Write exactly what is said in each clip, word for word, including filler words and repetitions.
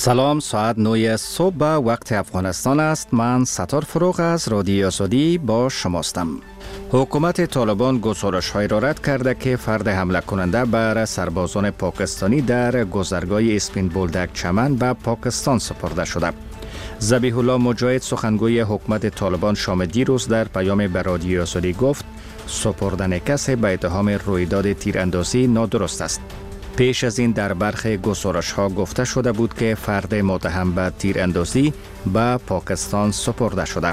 سلام، ساعت نه صبح وقت افغانستان است. من ستار فروغ از رادیو آزادی با شماستم. حکومت طالبان گزارش‌های را رد کرده که فرد حمله کننده بر سربازان پاکستانی در گذرگاه اسپین بولدک چمن به پاکستان سپرده شده. ذبیح الله مجاهد سخنگوی حکومت طالبان شام دیروز در پیام به رادیو آزادی گفت سپردن کسی به اتهام رویداد تیراندازی نادرست است. پیش از این در برخی گزارش‌ها گفته شده بود که فرد متهم به تیراندازی به پاکستان سپرده شده.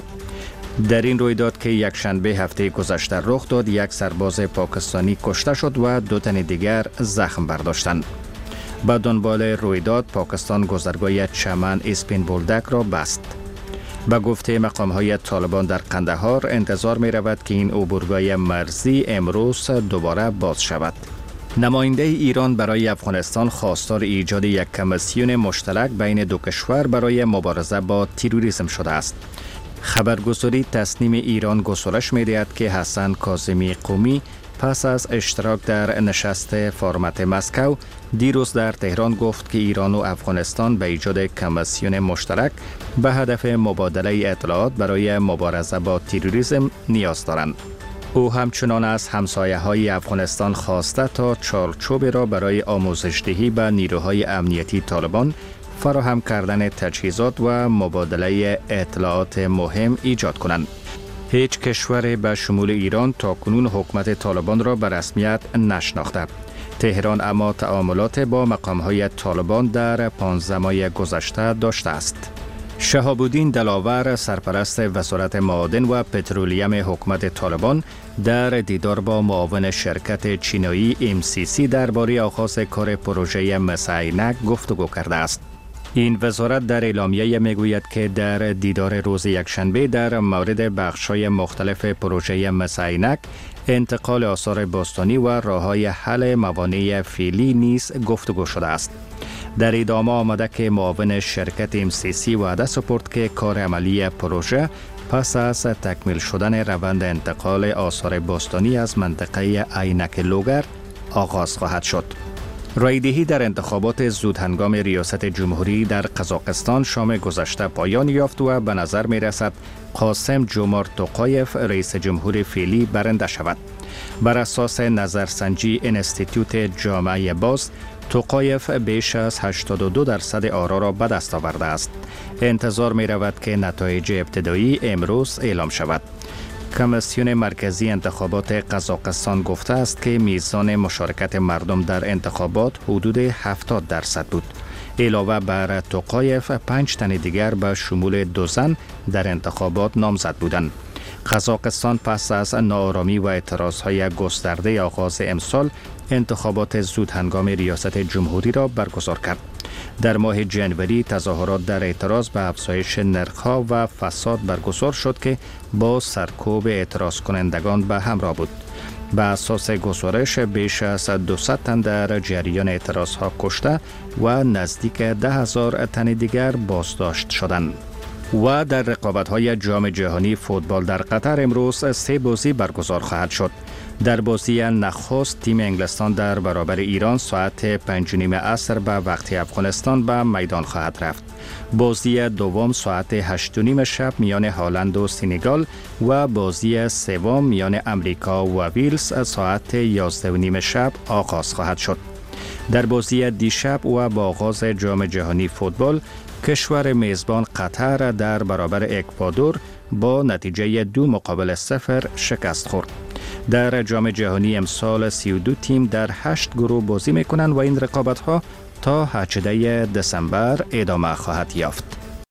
در این رویداد که یک شنبه هفته گذشته رخ داد، یک سرباز پاکستانی کشته شد و دو تن دیگر زخم برداشتند. به دنبال رویداد پاکستان گذرگاه چمن اسپین بولدک را بست. به گفته مقام‌های طالبان در قندهار انتظار می رود که این عبورگاه مرزی امروز دوباره باز شود. نماینده ایران برای افغانستان خواستار ایجاد یک کمیسیون مشترک بین دو کشور برای مبارزه با تروریسم شده است. خبرگزاری تصنیم ایران گزارش می‌دهد که حسن کاظمی قومی پس از اشتراک در نشست فرمت مسکو دیروز در تهران گفت که ایران و افغانستان به ایجاد کمیسیون مشترک به هدف مبادله اطلاعات برای مبارزه با تروریسم نیاز دارند. او همچنان از همسایه‌های افغانستان خواسته تا چارچوب را برای آموزش‌دهی به نیروهای امنیتی طالبان، فراهم کردن تجهیزات و مبادله اطلاعات مهم ایجاد کنند. هیچ کشور به شمول ایران تاکنون حکومت طالبان را به رسمیت نشناخته. تهران اما تعاملات با مقام‌های طالبان در پانزده ماه گذشته داشته است. شهاب الدین دلاور سرپرست وزارت معادن و پترولیم حکومت طالبان در دیدار با معاون شرکت چینایی ام سی سی درباره آغاز کار پروژه مس عینک گفتگو کرده است. این وزارت در اعلامیه میگوید که در دیدار روز یکشنبه در مورد بخش‌های مختلف پروژه مس عینک، انتقال آثار باستانی و راه‌های حل موانع فعلی نیز گفتگو شده است. در ادامه آمده که معاون شرکت ام سی سی وعده سپرد که کار عملی پروژه پس از تکمیل شدن روند انتقال آثار باستانی از منطقه عینک لوگر آغاز خواهد شد. رایدهی در انتخابات زودهنگام ریاست جمهوری در قزاقستان شام گذشته پایان یافت و به نظر می رسد قاسم جومارت توقایف رئیس جمهور فعلی برنده شود. بر اساس نظرسنجی انستیتوت جامعه باز، توقایف بیش از هشتاد و دو درصد آرا را به دست آورده است. انتظار می رود که نتایج ابتدایی امروز اعلام شود. کمیسیون مرکزی انتخابات قزاقستان گفته است که میزان مشارکت مردم در انتخابات حدود هفتاد درصد بود. علاوه بر توقایف، پنج تن دیگر به شمول دو زن در انتخابات نامزد بودند. قزاقستان پس از ناآرامی و اعتراضهای گسترده آغاز امسال انتخابات زودهنگام ریاست جمهوری را برگزار کرد. در ماه جنوری تظاهرات در اعتراض به افزایش نرخ‌ها و فساد برگزار شد که با سرکوب اعتراض کنندگان به همراه بود. به اساس گزارش بیش از دویست تن در جریان اعتراضها کشته و نزدیک ده هزار تن دیگر بازداشت شدند. و در رقابت‌های جام جهانی فوتبال در قطر امروز سه بازی برگزار خواهد شد. در بازی نخست تیم انگلستان در برابر ایران ساعت پنج و نیم عصر به وقت افغانستان به میدان خواهد رفت. بازی دوم ساعت هشت و نیم شب میان هالند و سنگال و بازی سوم میان امریکا و ویلز ساعت یازده و نیم شب آغاز خواهد شد. در بازی دیشب و با آغاز جام جهانی فوتبال، کشور میزبان قطر در برابر اکوادور با نتیجه دو مقابل صفر شکست خورد. در جام جهانی امسال سی و دو تیم در هشت گروه بازی میکنند و این رقابت‌ها تا هجدهم دسامبر ادامه خواهد یافت.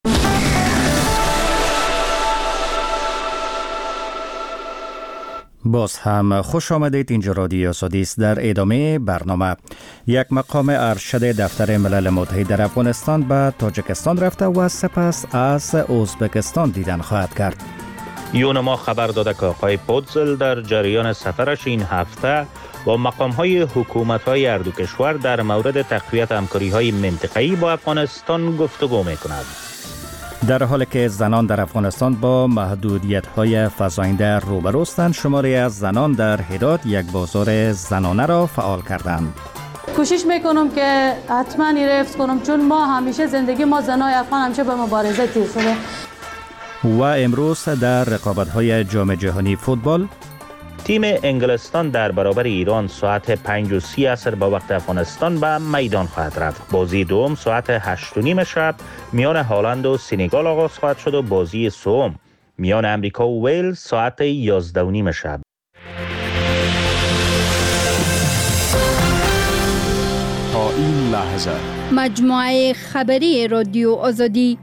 باز هم خوش آمدید. اینجا رادیو آزادی است. در ادامه برنامه، یک مقام ارشد دفتر ملل متحد در افغانستان به تاجیکستان رفته و سپس از ازبکستان دیدن خواهد کرد. یونما خبر داده که آقای پودزل در جریان سفرش این هفته با مقام‌های حکومت‌های هر دو کشور در مورد تقویت همکاری‌های منطقه‌ای با افغانستان گفتگو می‌کند. در حالی که زنان در افغانستان با محدودیت‌های فزاینده روبروستند، شماری از زنان در هرات یک بازار زنانه را فعال کردند. کوشش میکنم که حتما این حفظ کنم، چون ما همیشه زندگی ما زنای افغان همیشه به مبارزه تیر شده. و امروز در رقابت‌های جام جهانی فوتبال تیم انگلستان در برابر ایران ساعت پنج و سی عصر با وقت افغانستان به میدان خواهد رفت. بازی دوم ساعت هشت و نیم شب میان هالند و سنگال آغاز خواهد شد و بازی سوم میان امریکا و ویلز ساعت یازده و نیم شب. تا این لحظه مجموعه خبری رادیو آزادی.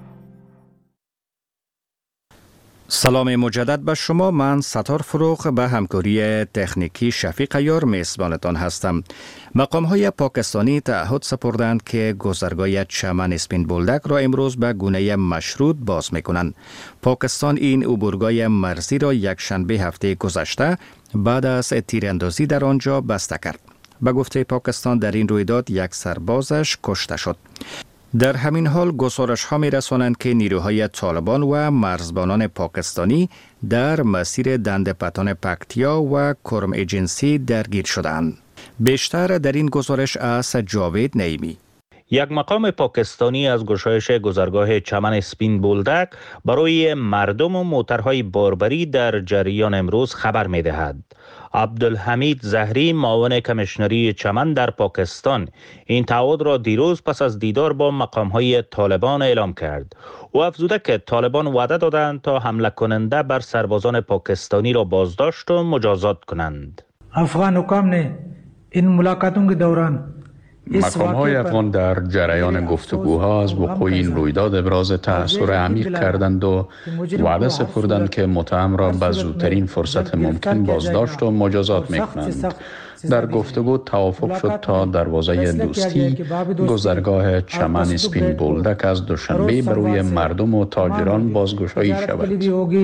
سلام مجدد به شما. من ستار فروغ به همکاری تکنیکی شفیق یار میزبانتان هستم. مقام های پاکستانی تعهد سپردند که گذرگاه چمن اسپین بولدک را امروز به گونه مشروط باز میکنند. پاکستان این عبورگاه مرزی را یک شنبه هفته گذشته بعد از تیراندازی در آنجا بسته کرد. به گفته پاکستان در این رویداد یک سربازش کشته شد. در همین حال گزارش ها می رسانند که نیروهای طالبان و مرزبانان پاکستانی در مسیر دندپتان پکتیا و کرم ایجنسی درگیر شدند. بیشتر در این گزارش از جاوید نعیمی. یک مقام پاکستانی از گشایش گذرگاه چمن اسپین بولدک برای مردم و موترهای باربری در جریان امروز خبر می دهد. عبدالحمید زهری معاون کمیشنری چمن در پاکستان این تعهد را دیروز پس از دیدار با مقام‌های طالبان اعلام کرد. او افزوده که طالبان وعده دادند تا حمله کننده بر سربازان پاکستانی را بازداشت و مجازات کنند. افغان حکام نه این ملاقاتوں کے دوران مقام‌های افغان در جریان گفتگوها از وقوع این رویداد ابراز تأثیر عمیق کردند و وعده سپردند که متهم را به زودترین فرصت ممکن بازداشت و مجازات می‌کنند. در گفتگو توافق شد تا دروازه دوستی گذرگاه چمن اسپین بولدک از دوشنبه بروی مردم و تاجران بازگشایی شود.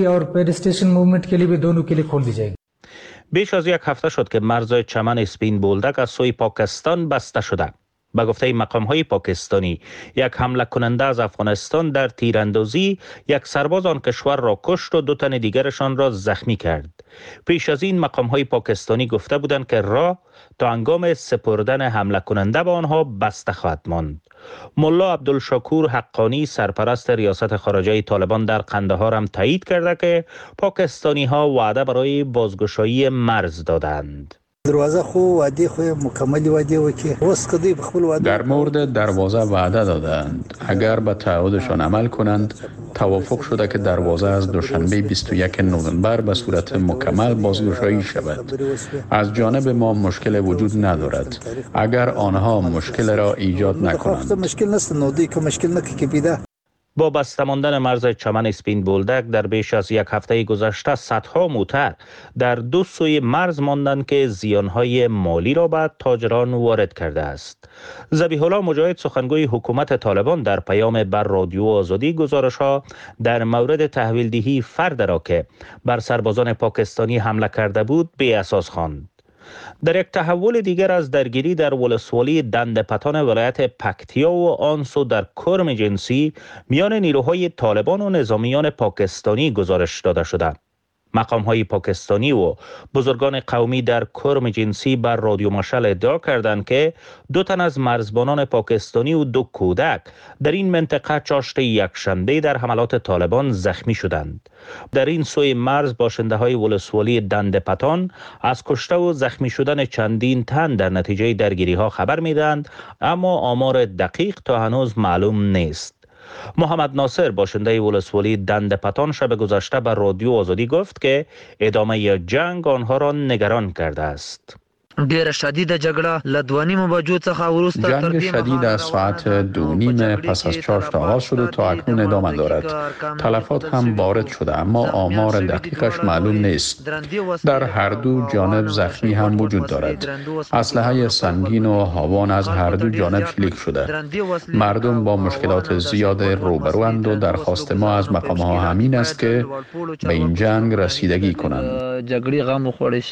بیش از یک هفته شد که مرز چمن اسپین بولدک از سوی پاکستان بسته شده. به گفته مقام‌های پاکستانی یک حمله کننده از افغانستان در تیراندازی یک سرباز آن کشور را کشت و دو تن دیگرشان را زخمی کرد. پیش از این مقام‌های پاکستانی گفته بودند که راه تا هنگام سپردن حمله کننده به آنها بسته خواهد ماند. ملا عبدالشکور حقانی سرپرست ریاست خارجه طالبان در قندهار هم تایید کرده که پاکستانی ها وعده برای بازگشایی مرز دادند. دروازه خو وعده خو مکمل وعده وکي اوس کدی په خپل وعده در مورد دروازه وعده دادند اگر به تعهدشان عمل کنند. توافق شده که دروازه از دوشنبه بیست و یکم نوامبر به صورت مکمل بازگشایی شود. از جانب ما مشکل وجود ندارد اگر آنها مشکل را ایجاد نکنند. مشکل نست نودی که مشکل نکی بیده. با بسته ماندن مرز چمن اسپین بولدک در بیش از یک هفته گذشته صدها موتر در دو سوی مرز ماندند که زیانهای مالی را به تاجران وارد کرده است. ذبیح الله مجاهد سخنگوی حکومت طالبان در پیام بر رادیو آزادی گزارش‌ها در مورد تحویل دهی فرد را که بر سربازان پاکستانی حمله کرده بود بی اساس خواند. در یک تحول دیگر از درگیری در ولسوالی دندپتان ولایت پکتیا و آن سو در کرم جنسی میان نیروهای طالبان و نظامیان پاکستانی گزارش داده شده. مقام‌های پاکستانی و بزرگان قومی در کرم جنسی بر رادیو مشعل ادعا کردند که دو تن از مرزبانان پاکستانی و دو کودک در این منطقه چاشت یکشنبه در حملات طالبان زخمی شدند. در این سوی مرز باشنده‌های ولسوالی دندپتان از کشته و زخمی شدن چندین تن در نتیجه درگیری‌ها خبر می‌دهند، اما آمار دقیق تا هنوز معلوم نیست. محمد ناصر باشنده ولسوالی دندپتان شب گذشته بر رادیو آزادی گفت که ادامه جنگ آنها را نگران کرده است. ډیره شدیده جګړه له دوه نیمو بجو څخه وروسته جنگ شدید از ساعت دو نیم پس از چاشت آغاز شد و تا اکنون ادامه دارد. تلفات هم وارد شده اما آمار دقیقش معلوم نیست. در هر دو جانب زخمی هم وجود دارد. اسلحه سنگین و هاوان از هر دو جانب شلیک شده. مردم با مشکلات زیاد روبروند و درخواست ما از مقام‌ها همین است که به این جنگ رسیدگی کنند. جګړې غم وخوړی شي.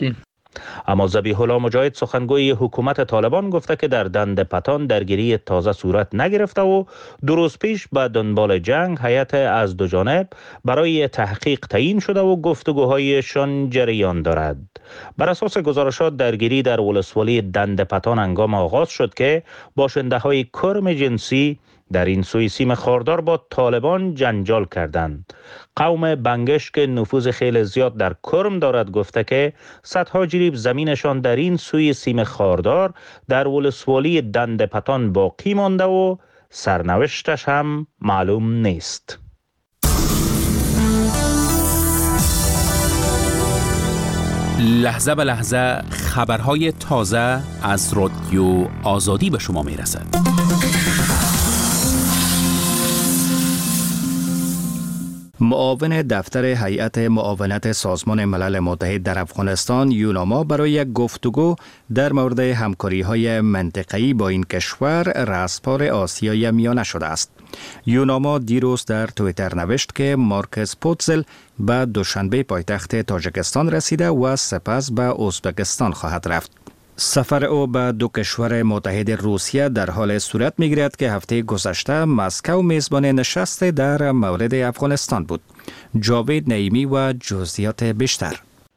اما ذبیح الله مجاهد سخنگوی حکومت طالبان گفته که در دند پتان درگیری تازه صورت نگرفته و دو روز پیش به دنبال جنگ هیئت از دو جانب برای تحقیق تعیین شده و گفتگوهایشان جریان دارد. بر اساس گزارشات درگیری در ولسوالی دند پتان هنگام آغاز شد که باشنده های کرم جنسی در این سوی سیم خاردار با طالبان جنجال کردند. قوم بنگش که نفوذ خیلی زیاد در کرم دارد گفته که صدها جریب زمینشان در این سوی سیم خاردار در ولسوالی دند پتان باقی مانده و سرنوشتش هم معلوم نیست. لحظه به لحظه خبرهای تازه از رادیو آزادی به شما می رسد. معاون دفتر هیئت معاونت سازمان ملل متحد در افغانستان یوناما برای یک گفتگو در مورد همکاری‌های منطقه‌ای با این کشور رأسپار آسیای میانه شده است. یوناما دیروز در توییتر نوشت که مارکس پوتزل به دوشنبه پایتخت تاجیکستان رسیده و سپس به ازبکستان خواهد رفت. سفر او به دو کشور متحد روسیه در حال صورت می‌گیرد که هفته گذشته مسکو میزبان نشست در مورد افغانستان بود. جاوید نعیمی و جزئیات بیشتر.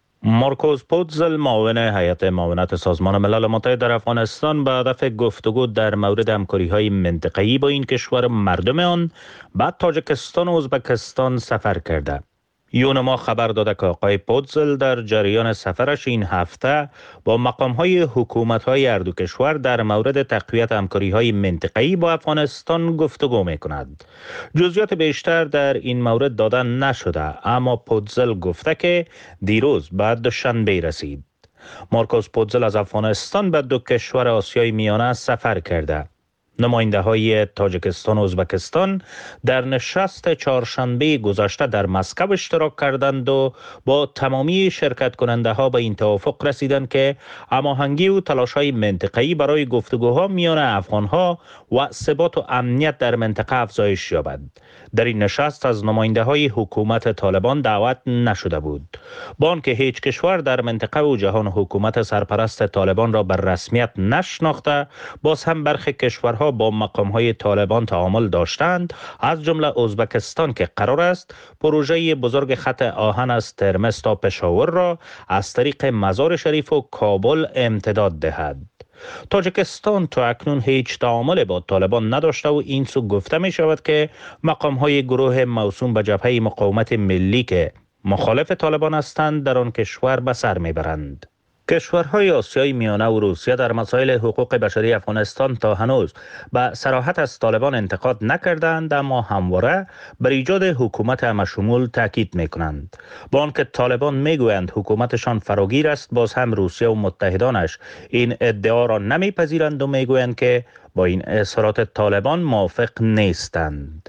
مارکوس پوتزل معاون هیئت معاونت سازمان ملل متحد در افغانستان به هدف گفتگو در مورد همکاری‌های منطقه‌ای با این کشور مردم آن به تاجیکستان و ازبکستان سفر کرده. یوناما خبر داده که آقای پوتزل در جریان سفرش این هفته با مقام‌های حکومت‌های هر دو کشور در مورد تقویت همکاری‌های منطقه‌ای با افغانستان گفتگو می‌کند. جزئیات بیشتر در این مورد داده نشده، اما پوتزل گفته که دیروز بعد دوشنبه رسید. مارکوس پوتزل از افغانستان به دو کشور آسیای میانه سفر کرده. نماینده های تاجیکستان و ازبکستان در نشست چهارشنبه گذشته در مسکو اشتراک کردند و با تمامی شرکت کننده ها به این توافق رسیدند که هماهنگی و تلاش های منطقه‌ای برای گفتگوها میان افغان ها و ثبات و امنیت در منطقه افزایش یابد. در این نشست از نماینده های حکومت طالبان دعوت نشده بود. با آنکه هیچ کشور در منطقه و جهان حکومت سرپرست طالبان را به رسمیت نشناخته، باز هم برخی کشورها با مقام‌های طالبان تعامل داشتند، از جمله ازبکستان که قرار است پروژه بزرگ خط آهن از ترمز تا پشاور را از طریق مزار شریف و کابل امتداد دهد. تاجیکستان تا اکنون هیچ تعامل با طالبان نداشته و این سو گفته می شود که مقام‌های گروه موسوم به جبهه مقاومت ملی که مخالف طالبان هستند در آن کشور به سر میبرند. کشورهای آسیای میانه و روسیه در مسائل حقوق بشری افغانستان تا هنوز به صراحت از طالبان انتقاد نکردند، اما همواره بر ایجاد حکومت همشمول تاکید میکنند. با آنکه طالبان میگویند حکومتشان فراگیر است، باز هم روسیه و متحدانش این ادعا را نمیپذیرند و میگویند که با این اظهارات طالبان موافق نیستند.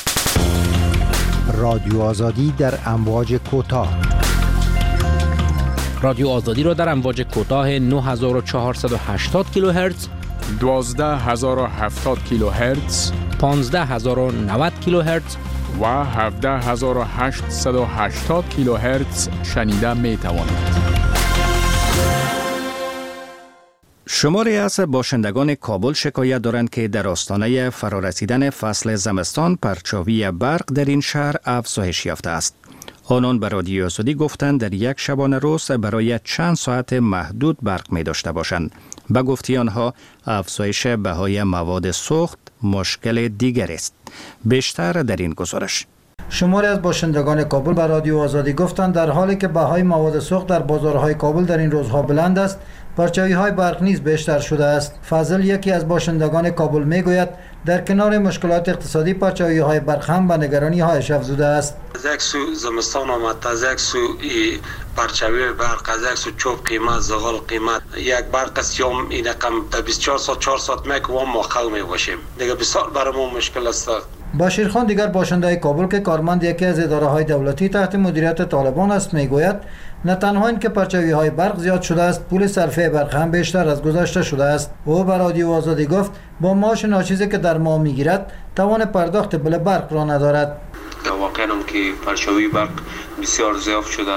رادیو آزادی در امواج کوتاه. رادیو آزادی را در امواج کوتاه نه هزار و چهارصد و هشتاد کیلوهرتز، دوازده هزار و هفتاد کیلوهرتز، پانزده هزار و نود کیلوهرتز و هفده هزار و هشتصد و هشتاد کیلوهرتز شنیده می توانید. شماری از باشندگان کابل شکایت دارند که در آستانه فرارسیدن فصل زمستان پرچاوی برق در این شهر افزایش یافته است. آنان به رادیو آزادی گفتند در یک شبانه روز برای چند ساعت محدود برق می داشته باشند. به گفته آنها افزایش بهای مواد سوخت مشکل دیگر است. بیشتر در این گزارش. شماری از باشندگان کابل به رادیو آزادی گفتند در حالی که بهای مواد سوخت در بازارهای کابل در این روزها بلند است، پرچاوی های برق نیز بیشتر شده است. فضل یکی از باشندگان کابل میگوید در کنار مشکلات اقتصادی پرچاوی های برق هم به نگرانی هایش افزوده است. از یک سو زمستان آمد، از یک سو پرچاوی برق، از یک سو چوب قیمت، زغال قیمت، یک برق سیام این رقم تا بیست و چهار ساعت چهار ساعت میک و ما خو می باشیم. دیگه بسیار برامون مشکل است. بشیر خان دیگر باشنده کابل که کارمند یکی از اداره های دولتی تحت مدیریت طالبان است میگوید نه تنها این که پرچاوی های برق زیاد شده است، پول صرفه برق هم بیشتر از گذشته شده است. او به رادیو آزادی گفت با معاش ناچیزی که در ماه میگیرد توان پرداخت بل برق را ندارد. واقعا هم که پرچاوی برق بسیار زیاد شده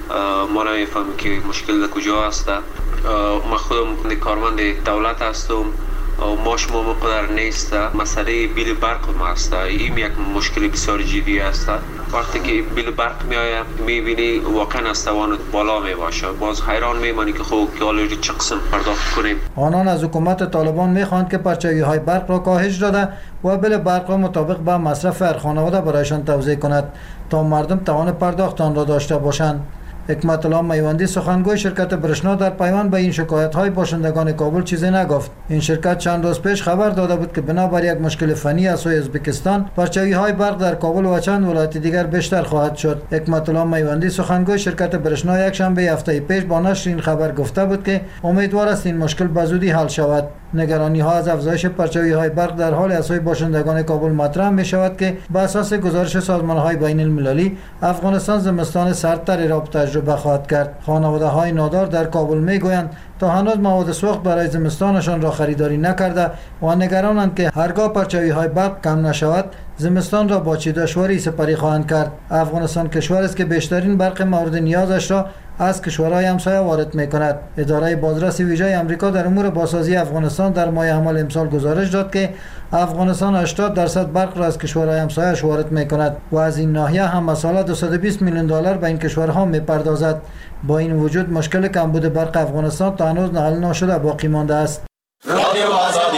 ما نمیفهمیم که مشکل در کجا است. ما خودم کارمند دولت هستم، ماش ما مقدر نیست. مسئله بیل برق ما است، این یک مشکل بسیار جدی است. وقتی که بیل برق می آید میبینی واقعا از توان بالا می باشه، باز حیران میمانی که خب که آلردی چه قسم پرداخت کنیم. آنان از حکومت طالبان میخواهند که پرچاوی های برق را کاهش داده و بیل برق را مطابق با مصرف هر خانواده برایشان توزیع کند تا مردم توان پرداخت آن را داشته باشند. حکمت الله میوندی سخنگوی شرکت برشنا در پیوند به این شکایت های باشندگان کابل چیزی نگفت. این شرکت چند روز پیش خبر داده بود که بنابر یک مشکل فنی از سوی ازبکستان پرچاوی های برق در کابل و چند ولایت دیگر بیشتر خواهد شد. حکمت الله میوندی سخنگوی شرکت برشنا یک شنبه هفته پیش با نشر این خبر گفته بود که امیدوار است این مشکل به زودی حل شود. نگرانی ها از افزایش پرچاوی های برق در حال از سوی باشندگان کابل مطرح می شود که بر اساس گزارش سازمان های بین المللی افغانستان زمستان سردتری را تجربه خواهد کرد. خانواده های نادار در کابل می گویند تا هنوز مواد سوخت برای زمستانشان را خریداری نکرده و نگرانند که هرگاه پرچاوی های برق کم نشود زمستان را با چه دشواری سپری خواهند کرد. افغانستان کشور است که بیشترین برق مورد نیازش را از کشورهای همسایه وارد می‌کند. اداره بازرسی ویژه آمریکا در امور بازسازی افغانستان در ماه حمل امسال گزارش داد که افغانستان هشتاد درصد برق را از کشورهای همسایه‌اش وارد می‌کند و از این ناحیه هم سالا دویست و بیست میلیون دلار به این کشورها می‌پردازد. با این وجود مشکل کمبود برق افغانستان تا هنوز حل نشده باقی مانده است. رادیو آزادی.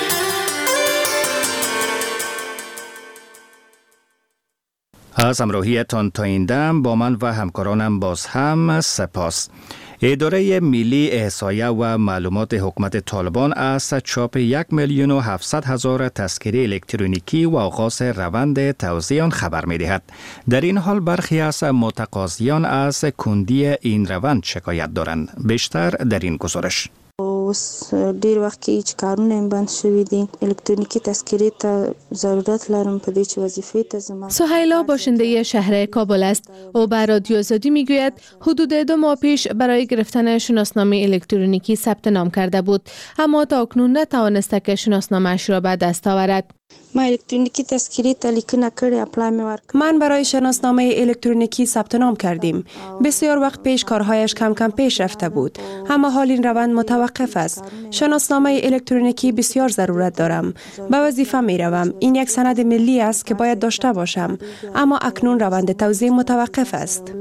از همراهیتان تا این دم با من و همکارانم باز هم سپاس. اداره ملی احصایه و معلومات حکومت طالبان از چاپ یک میلیون و هفتصد هزار تذکره الکترونیکی و آغاز روند توزیع آن خبر می دهد. در این حال برخی از متقاضیان از کندی این روند شکایت دارند. بیشتر در این گزارش. اوس ډیر وخت کې چې کارونه بند شوي دي الکترونیکی تذکره ته ضرورت لرم په دې چې وظیفه ته زما. سهیلا باشنده شهر کابل است. او به رادیو آزادی میگوید حدود دو ماه پیش برای گرفتن شناسنامه الکترونیکی ثبت نام کرده بود، اما تا اکنون نتوانسته که شناسنامه‌اش را به دست آورد. ما الکترونیکی تذکره ته لیکنه کړې اپلای مې ورکړ. من برای شناسنامه الکترونیکی ثبت نام کردیم. بسیار وقت پیش کارهایش کم کم پیش رفته بود، اما حال این روند متوقف است. شناسنامه الکترونیکی بسیار ضرورت دارم. به وظیفه می روم. این یک سند ملی است که باید داشته باشم، اما اکنون روند توزیع متوقف است.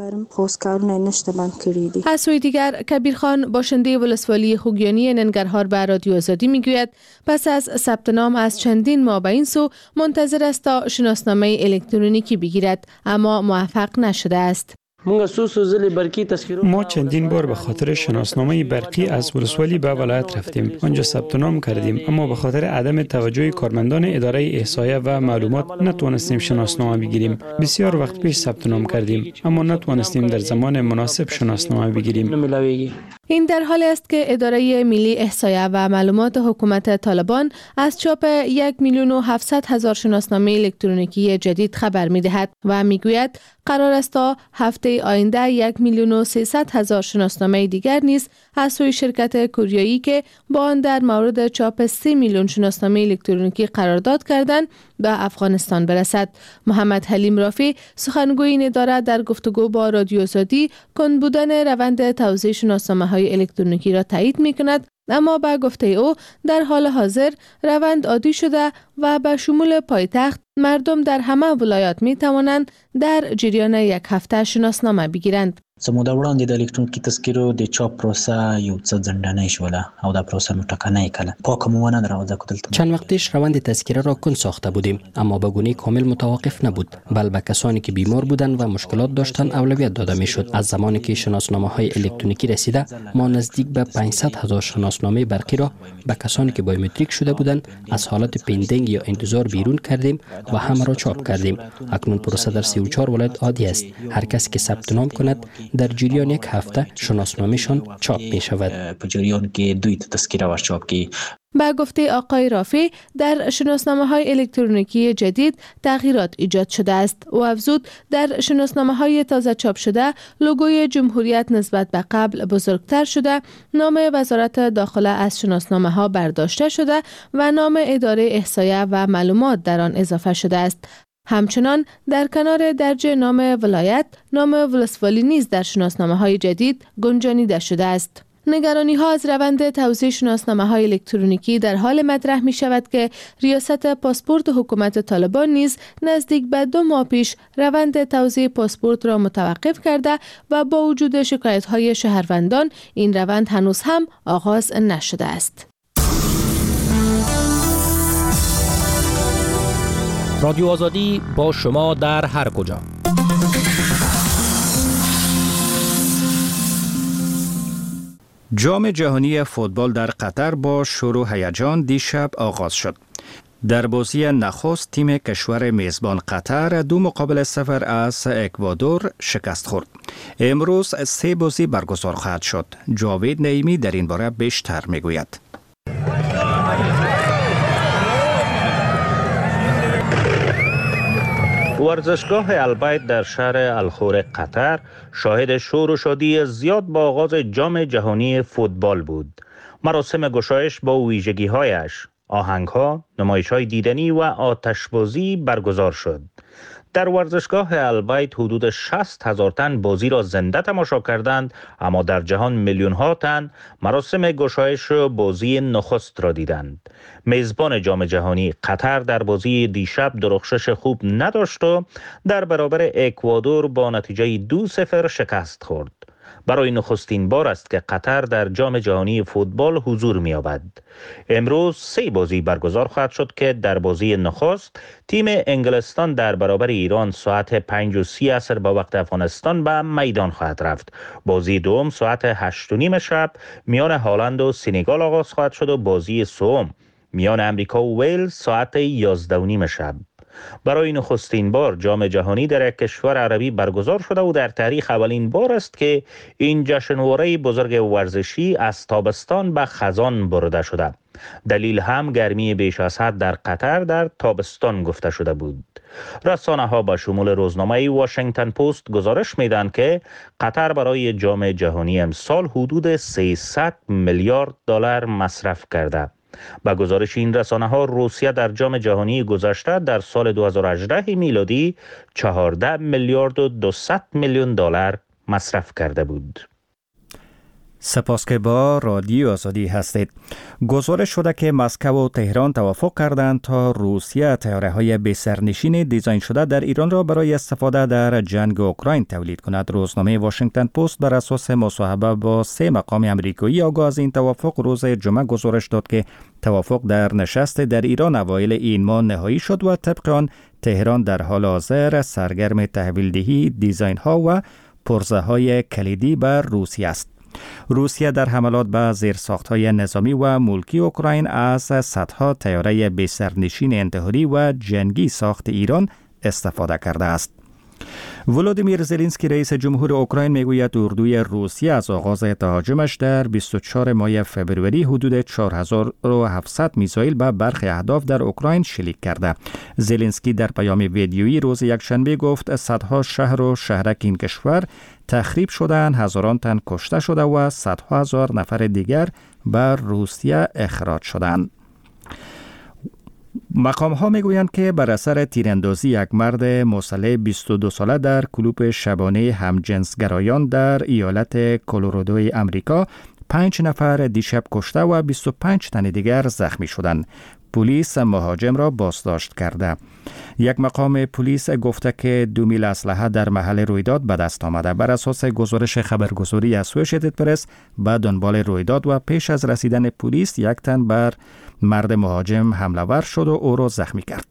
از سوی دیگر کبیرخان باشنده ولسوالی خوگیانی ننگرهار به رادیو آزادی میگوید پس از ثبت نام از چندین ماه به این سو منتظر است تا شناسنامه الکترونیکی بگیرد، اما موفق نشده است. ما چندین بار به خاطر شناسنامه برقی از ولسوالی به ولایت رفتیم. آنجا ثبت نام کردیم، اما به خاطر عدم توجه کارمندان اداره احصایه و معلومات نتوانستیم شناسنامه بگیریم. بسیار وقت پیش ثبت نام کردیم، اما نتوانستیم در زمان مناسب شناسنامه بگیریم. این در حالی است که اداره ملی احصایه و معلومات حکومت طالبان از چاپ یک میلیون و هفتصد هزار شناسنامه الکترونیکی جدید خبر می‌دهد و میگوید قرار است تا هفته آینده یک میلیون و سیصد هزار شناسنامه دیگر نیز از سوی شرکت کوریایی که با آن در مورد چاپ سی میلیون شناسنامه الکترونیکی قرارداد کردند به افغانستان برسد. محمد حلیم رافی سخنگوی این اداره در گفتگو با رادیو آزادی کند بودن روند توزیع شناسنامه‌های الکترونیکی را تایید می‌کند، اما با گفته او در حال حاضر روند عادی شده و به شمول پایتخت مردم در همه ولایات می توانند در جریان یک هفته شناسنامه بگیرند. سموده وړاندې د الکترونیکي تذکرو د چاپ پروسه یو څه ځنډنۍ شوله او دا پروسه مو ټکنۍ کړه. پاکه مو ونه دروازه کدلته. چند وقتش روند تذکره را کند ساخته بودیم، اما به گونه کامل متوقف نبود، بل به کسانی که بیمار بودند و مشکلات داشتند اولویت داده میشد. از زمانی که شناسنامه های الکترونیکی رسیده، ما نزدیک به پانصد هزار شناسنامه برقی را به کسانی که بایومتریک شده بودند از حالت پندینگ یا انتظار بیرون کردیم و همه را چاپ کردیم. اکنون پروسه در سی و چهار ولایت عادی است. هر کسی که ثبت نام کند در جریان یک هفته شناسنامه‌شان چاپ می شود. په جریان کې دوی ته تذکره ورچاپ کی. با گفته آقای رافی در شناسنامه‌های الکترونیکی جدید تغییرات ایجاد شده است. او افزود در شناسنامه‌های تازه چاپ شده لوگوی جمهوریت نسبت به قبل بزرگتر شده، نام وزارت داخله از شناسنامه‌ها برداشته شده و نام اداره احصایه و معلومات در آن اضافه شده است. همچنان در کنار درج نام ولایت، نام ولسوالی نیز در شناسنامه‌های جدید گنجانیده شده است. نگرانی ها از روند توزیع شناسنامه های الکترونیکی در حال مطرح می شود که ریاست پاسپورت حکومت طالبان نیز نزدیک به دو ماه پیش روند توزیع پاسپورت را متوقف کرده و با وجود شکایت های شهروندان این روند هنوز هم آغاز نشده است. رادیو آزادی با شما در هر کجا. جام جهانی فوتبال در قطر با شور و هیجان دیشب آغاز شد. در بازی نخست تیم کشور میزبان قطر دو مقابل صفر از اکوادور شکست خورد. امروز سه بازی برگزار خواهد شد. جاوید نعیمی در این باره بیشتر میگوید. ورزشگاه البیت در شهر الخور قطر شاهد شور و شادی زیاد با آغاز جام جهانی فوتبال بود. مراسم گشایش با ویژگی‌هایش، آهنگ‌ها، نمایش‌های دیدنی و آتشبازی برگزار شد. در ورزشگاه البیت حدود شصت هزار تن بازی را زنده تماشا کردند، اما در جهان میلیون ها تن مراسم گشایش بازی نخست را دیدند. میزبان جام جهانی قطر در بازی دیشب درخشش خوب نداشت و در برابر اکوادور با نتیجه دو صفر شکست خورد. برای نخستین بار است که قطر در جام جهانی فوتبال حضور می‌یابد. امروز سه بازی برگزار خواهد شد که در بازی نخست تیم انگلستان در برابر ایران ساعت پنج و سی عصر با وقت افغانستان به میدان خواهد رفت. بازی دوم ساعت هشت و نیم شب میان هالند و سنگال آغاز خواهد شد و بازی سوم میان امریکا و ویلز ساعت یازده و نیم شب. برای نخستین بار جام جهانی در یک کشور عربی برگزار شده و در تاریخ اولین بار است که این جشنواره بزرگ ورزشی از تابستان به خزان برده شده. دلیل هم گرمی بیش از حد در قطر در تابستان گفته شده بود. رسانه ها به شمول روزنامه واشنگتن پست گزارش میدن که قطر برای جام جهانی امسال حدود سیصد میلیارد دلار مصرف کرده. با گزارش این رسانه ها روسیه در جام جهانی گذشته در سال دو هزار و هجده میلادی چهارده میلیارد و دویست میلیون دلار مصرف کرده بود. سپاس که با رادیو آزادی هستید. گزارش شده که مسکو و تهران توافق کردند تا روسیه طیاره‌های بی‌سرنشین دیزاین شده در ایران را برای استفاده در جنگ اوکراین تولید کند. روزنامه واشنگتن پست بر اساس مصاحبه با سه مقام آمریکایی آگاه از این توافق روز جمعه گزارش داد که توافق در نشست در ایران اوایل این ماه نهایی شد و طبق آن تهران در حال حاضر سرگرم تحویل دهی دیزاین ها و پرزه های کلیدی بر روسیه است. روسیه در حملات به زیرساخت‌های نظامی و ملکی اوکراین از صدها طیاره بی‌سرنشین انتحاری و جنگی ساخت ایران استفاده کرده است. ولودیمیر زلنسکی رئیس جمهور اوکراین میگوید اردوی روسیه از آغاز تهاجمش در بیست و چهارم ماه فوریه حدود چهار هزار و هفتصد میزایل به برخی اهداف در اوکراین شلیک کرده. زلنسکی در پیام ویدیویی روز یکشنبه گفت صدها شهر و شهرک این کشور تخریب شدند، هزاران تن کشته شده و صدها هزار نفر دیگر بر روسیه اخراج شدند. مقام ها میگویند که بر اثر تیراندازی یک مرد مسلح بیست و دو ساله در کلوب شبانه همجنسگرایان در ایالت کلرادو امریکا پنج نفر دیشب کشته و بیست و پنج تن دیگر زخمی شدند. پلیس مهاجم را بازداشت کرده. یک مقام پلیس گفته که دو میل اسلحه در محل رویداد به دست آمده. بر اساس گزارش خبرگزاری اسوشیتد پرس به دنبال رویداد و پیش از رسیدن پلیس یک تن بر مرد مهاجم حمله ور شد و او را زخمی کرد.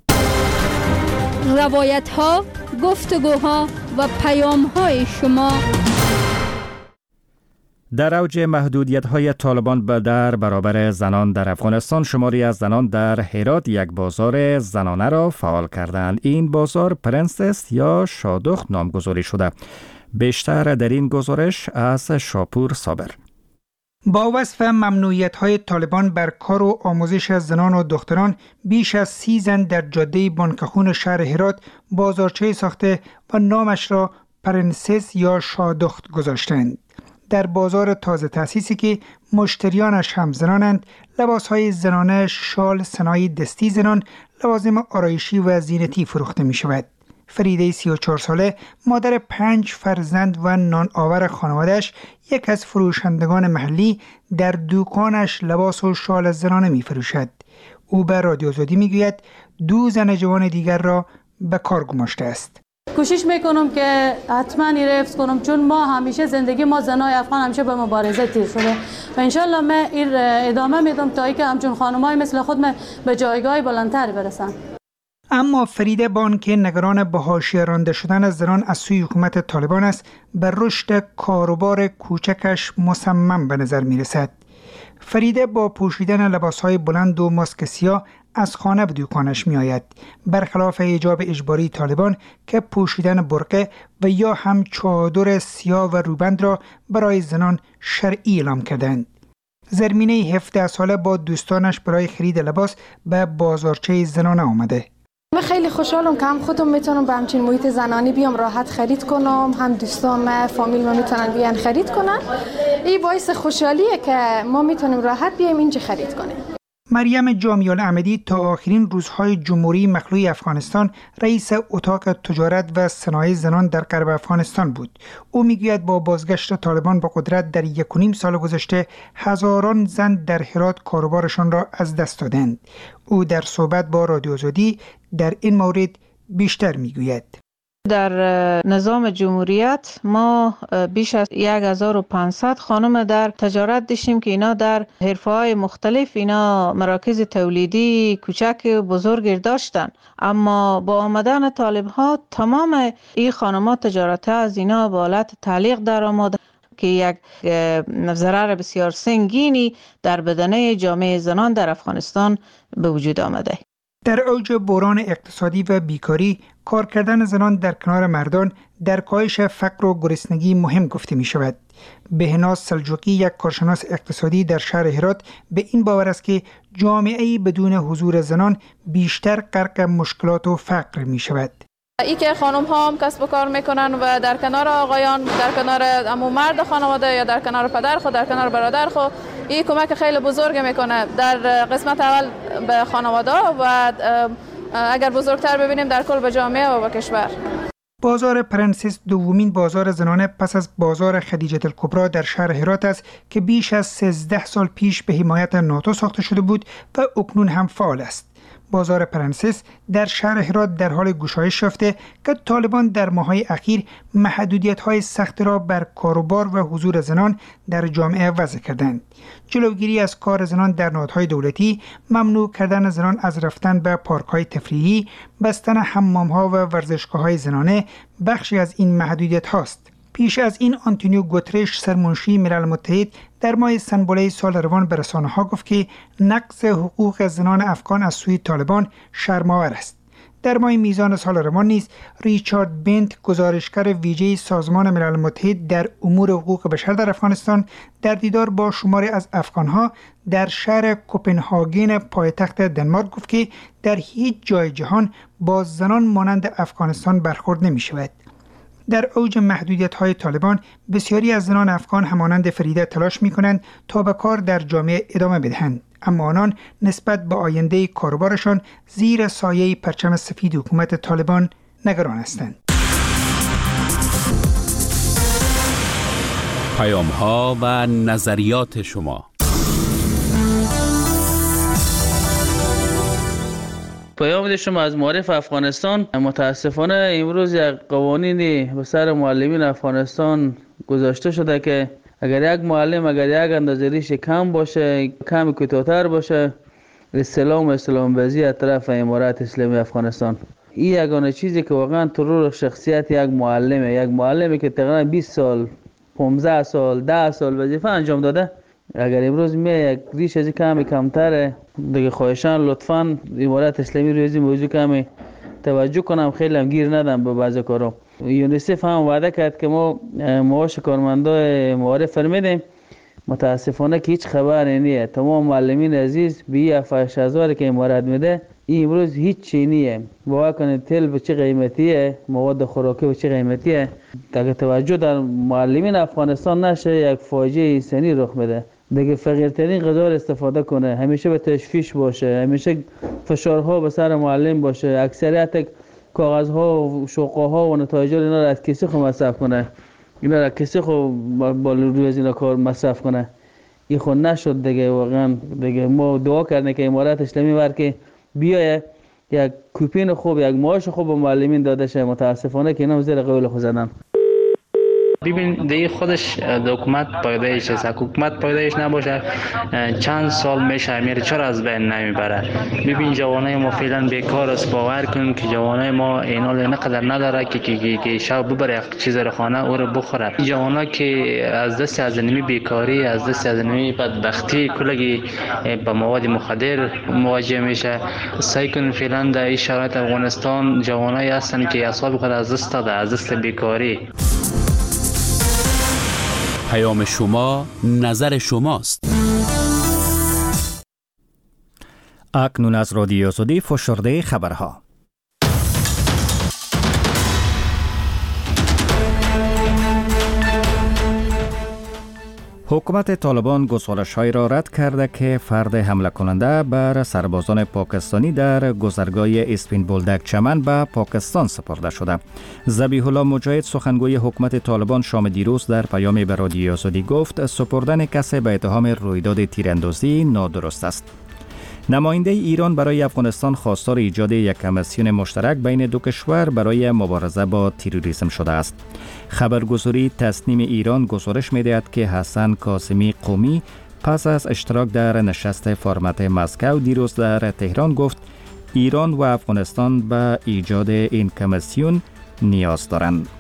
روایت ها، گفتگوها و پیام های شما. در اوج محدودیت‌های طالبان در برابر زنان در افغانستان، شماری از زنان در هرات یک بازار زنانه را فعال کردند. این بازار پرنسس یا شادخت نامگذاری شده. بیشتر در این گزارش از شاپور صابر. با وصف ممنوعیت‌های طالبان بر کار و آموزش زنان و دختران، بیش از سی زن در جاده بانکخون شهر هرات بازارچه ساخته و نامش را پرنسس یا شادخت گذاشتند. در بازار تازه تأسیسی که مشتریانش هم زنانند، لباسهای زنانه، شال، صنایع دستی زنان، لوازم آرایشی و زینتی فروخته می شود. فریده سی و چهار ساله مادر پنج فرزند و نان آور خانوادش یک از فروشندگان محلی در دکانش لباس و شال زنانه می فروشد. او به رادیو آزادی می گوید دو زن جوان دیگر را به کار گماشته است. کوشش میکنم که حتما این حفظ کنم، چون ما همیشه زندگی ما زنای افغان همیشه به مبارزه تیر شده و انشالله من این ادامه میدم تا اینکه همچون خانمای مثل خود من به جایگاه بلندتر برسم. اما فریده بان که نگران به حاشیه رانده شدن از زنان از سوی حکومت طالبان است، بر رشد کاروبار کوچکش مصمم به نظر می رسد. فریده با پوشیدن لباسهای بلند و ماسک سیاه از خانه به دکانش می آید، برخلاف حجاب اجباری طالبان که پوشیدن برقه و یا هم چادر سیاه و روبند را برای زنان شرعی اعلام کردند. زرمینه هفده ساله با دوستانش برای خرید لباس به بازارچه زنانه آمده. من خیلی خوشحالم که هم خودم میتونم به همچین محیط زنانی بیام راحت خرید کنم، هم دوستان فامیل ما میتونن بیان خرید کنن. این باعث خوشحالیه که ما میتونیم راحت بیایم اینجا خرید کنیم. مریم جامیال احمدی تا آخرین روزهای جمهوری مخلوع افغانستان رئیس اتاق تجارت و صنایع زنان در غرب افغانستان بود. او میگوید با بازگشت طالبان به قدرت در یک و نیم سال گذشته هزاران زن در هرات کاروبارشان را از دست دادند. او در صحبت با رادیو آزادی در این مورد بیشتر میگوید. در نظام جمهوریت ما بیش از هزار و پانصد خانم در تجارت داشتیم که اینا در حرفه‌های مختلف اینا مراکز تولیدی کوچک بزرگ داشتن، اما با آمدن طالب ها تمام این خانمات تجارت از اینا به حالت تعلیق در آمد که یک ضرر بسیار سنگینی در بدنه جامعه زنان در افغانستان به وجود آمده. در اوج بحران اقتصادی و بیکاری، کار کردن زنان در کنار مردان در کاهش فقر و گرسنگی مهم گفته می شود. بهناز سلجوقی، یک کارشناس اقتصادی در شهر هرات، به این باور است که جامعه‌ای بدون حضور زنان بیشتر غرق مشکلات و فقر می شود. ای که خانم ها هم کسب و کار میکنن و در کنار آقایان، در کنار عمو مرد خانواده یا در کنار پدر خود، در کنار برادر خود، این کمک خیلی بزرگ میکنه در قسمت اول به خانواده و اگر بزرگتر ببینیم در کل به جامعه و به کشور. بازار پرنسس دومین بازار زنانه پس از بازار خدیجه الکبری در شهر هرات است که بیش از سیزده سال پیش به حمایت ناتو ساخته شده بود و اکنون هم فعال است. بازار پرنسس در شهر هرات در حال گشایش یافته که طالبان در ماه‌های اخیر محدودیت‌های سخت را بر کاروبار و حضور زنان در جامعه وضع کردند. جلوگیری از کار زنان در نهادهای دولتی، ممنوع کردن زنان از رفتن به پارک‌های تفریحی، بستن حمام‌ها و ورزشگاه‌های زنانه بخشی از این محدودیت‌هاست. پیش از این آنتونیو گوترش، سرمنشی ملل متحد، در ماه سنبله سال روان به رسانه‌ها گفت که نقض حقوق زنان افغان از سوی طالبان شرم‌آور است. در ماه میزان سال روان نیز ریچارد بنت، گزارشگر ویژه سازمان ملل متحد در امور حقوق بشر در افغانستان، در دیدار با شماری از افغان‌ها در شهر کوپنهاگن پایتخت دنمارک گفت که در هیچ جای جهان با زنان مانند افغانستان برخورد نمی‌شود. در اوج محدودیت‌های طالبان، بسیاری از زنان افغان همانند فریده تلاش می‌کنند تا به کار در جامعه ادامه بدهند، اما آنان نسبت به آینده کاروبارشان زیر سایه پرچم سفید حکومت طالبان نگران هستند. پیام‌ها و نظریات شما. پیام شما از معارف افغانستان. متاسفانه امروز یک قوانینی به سر معلمین افغانستان گذاشته شده که اگر یک معلم اگر یک اندازه ریش کم باشه، کم کوتاه‌تر باشه، استلام و استلام بازی از طرف امارات اسلامی افغانستان، این یگانه چیزی که واقعا ترور شخصیت یک معلمه. یک معلمی که تقریبا بیست سال، پانزده سال، ده سال وظیفه انجام داده، اگر امروز می یک ریش از کمی کمتره، دیگه خواهشان لطفاً امارات اسلامی روی موضوع کمی توجه کنم، خیلی هم گیر ندم به بعضی کارا. یونیسف هم وعده کرد که ما معاش کارمندای معارف فرمیدیم، متاسفانه که هیچ خبری نیه. تمام معلمین عزیز به هفتاد هزار که امارات میده، این امروز هیچ چی نیه. باور کنید تل به چه قیمتیه، مواد خوراکی به چه قیمتیه. اگه توجه در معلمین افغانستان نشه، یک فاجعه انسانی رخ میده. دیگه فقیرترین غذا استفاده کنه، همیشه به تشویش باشه، همیشه فشارها به سر معلم باشه، اکثریت کاغذها و شوقها و نتایج اینا را از کسی خود مصرف کنه، اینا را کسی خود با روی از اینا کار مصرف کنه. این خود نشد دیگه. واقعا دیگه ما دعا کردیم که امارات اسلامی ور که بیایه یک کوپین خوب، یک معاش خوب به معلمین داده شه. متاسفانه که اینا زیر قول خود زدن. ببین دیگه خودش حکومت پایدایش است. حکومت پایدایش نباشه چند سال میشه میره، چرا از بین نمیبره؟ ببین جوانای ما فعلا بیکار است. باور کن که جوانای ما اینا نقدر نداره که که که شب ببره یک چیز رو خانه او رو بخوره. جوانا که از دست از نمی بیکاری، از دست از نمی بدبختی کلگی با مواد مخدر مواجه میشه. سعی کن فعلا در این شرایط افغانستان جوانای هستن که اعصاب خود از دست داده، از دست بیکاری. پیام شما نظر شماست. اکنون از رادیو آزادی فشرده خبرها. حکومت طالبان گزارش‌هایی را رد کرده که فرد حمله کننده بر سربازان پاکستانی در گذرگاه اسپین بولدک چمن به پاکستان سپرده شده. ذبیح الله مجاهد سخنگوی حکومت طالبان شام دیروز در پیامی به رادیو آزادی گفت سپردن کسی به اتهام رویداد تیراندازی نادرست است. نماینده ایران برای افغانستان خواستار ایجاد یک کمیسیون مشترک بین دو کشور برای مبارزه با تروریسم شده است. خبرگزاری تسنیم ایران گزارش می‌دهد که حسن قاسمی قومی پس از اشتراک در نشست فرمت مسکو دیروز در تهران گفت ایران و افغانستان به ایجاد این کمیسیون نیاز دارند.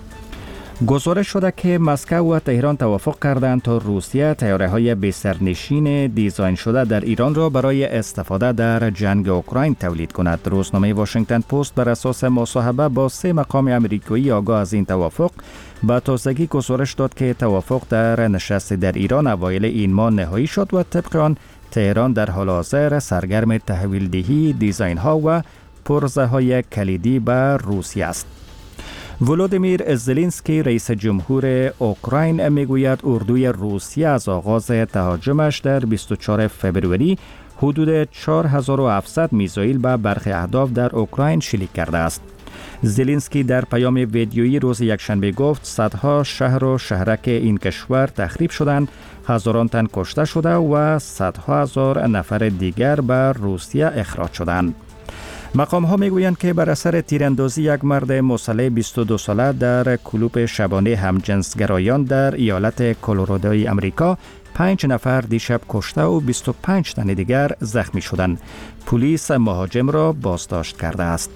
گزارش شده که مسکو و تهران توافق کردند تا روسیه طیاره‌های بی‌سرنشین دیزاین شده در ایران را برای استفاده در جنگ اوکراین تولید کند. روزنامه واشنگتن پست بر اساس مصاحبه با سه مقام آمریکایی آگاه از این توافق به تازگی گزارش داد که توافق در نشست در ایران اوایل این ماه نهایی شد و طبق آن تهران در حال حاضر سرگرم تحویل دهی دیزاین ها و پرزه های کلیدی به روسیه است. ولودیمیر زلنسکی رئیس جمهور اوکراین میگوید اردوی روسیه از آغاز تهاجمش در بیست و چهارم فوریه حدود چهار هزار و هفتصد میزایل به برخی اهداف در اوکراین شلیک کرده است. زلنسکی در پیام ویدیویی روز یکشنبه گفت صدها شهر و شهرک این کشور تخریب شدند، هزاران تن کشته شده و صدها هزار نفر دیگر به روسیه اخراج شدند. مقام ها میگویند که بر اثر تیراندازی یک مرد مسلح بیست و دو ساله در کلوب شبانه همجنسگرایان در ایالت کلرادوی امریکا پنج نفر دیشب کشته و بیست و پنج تن دیگر زخمی شدند. پلیس مهاجم را بازداشت کرده است.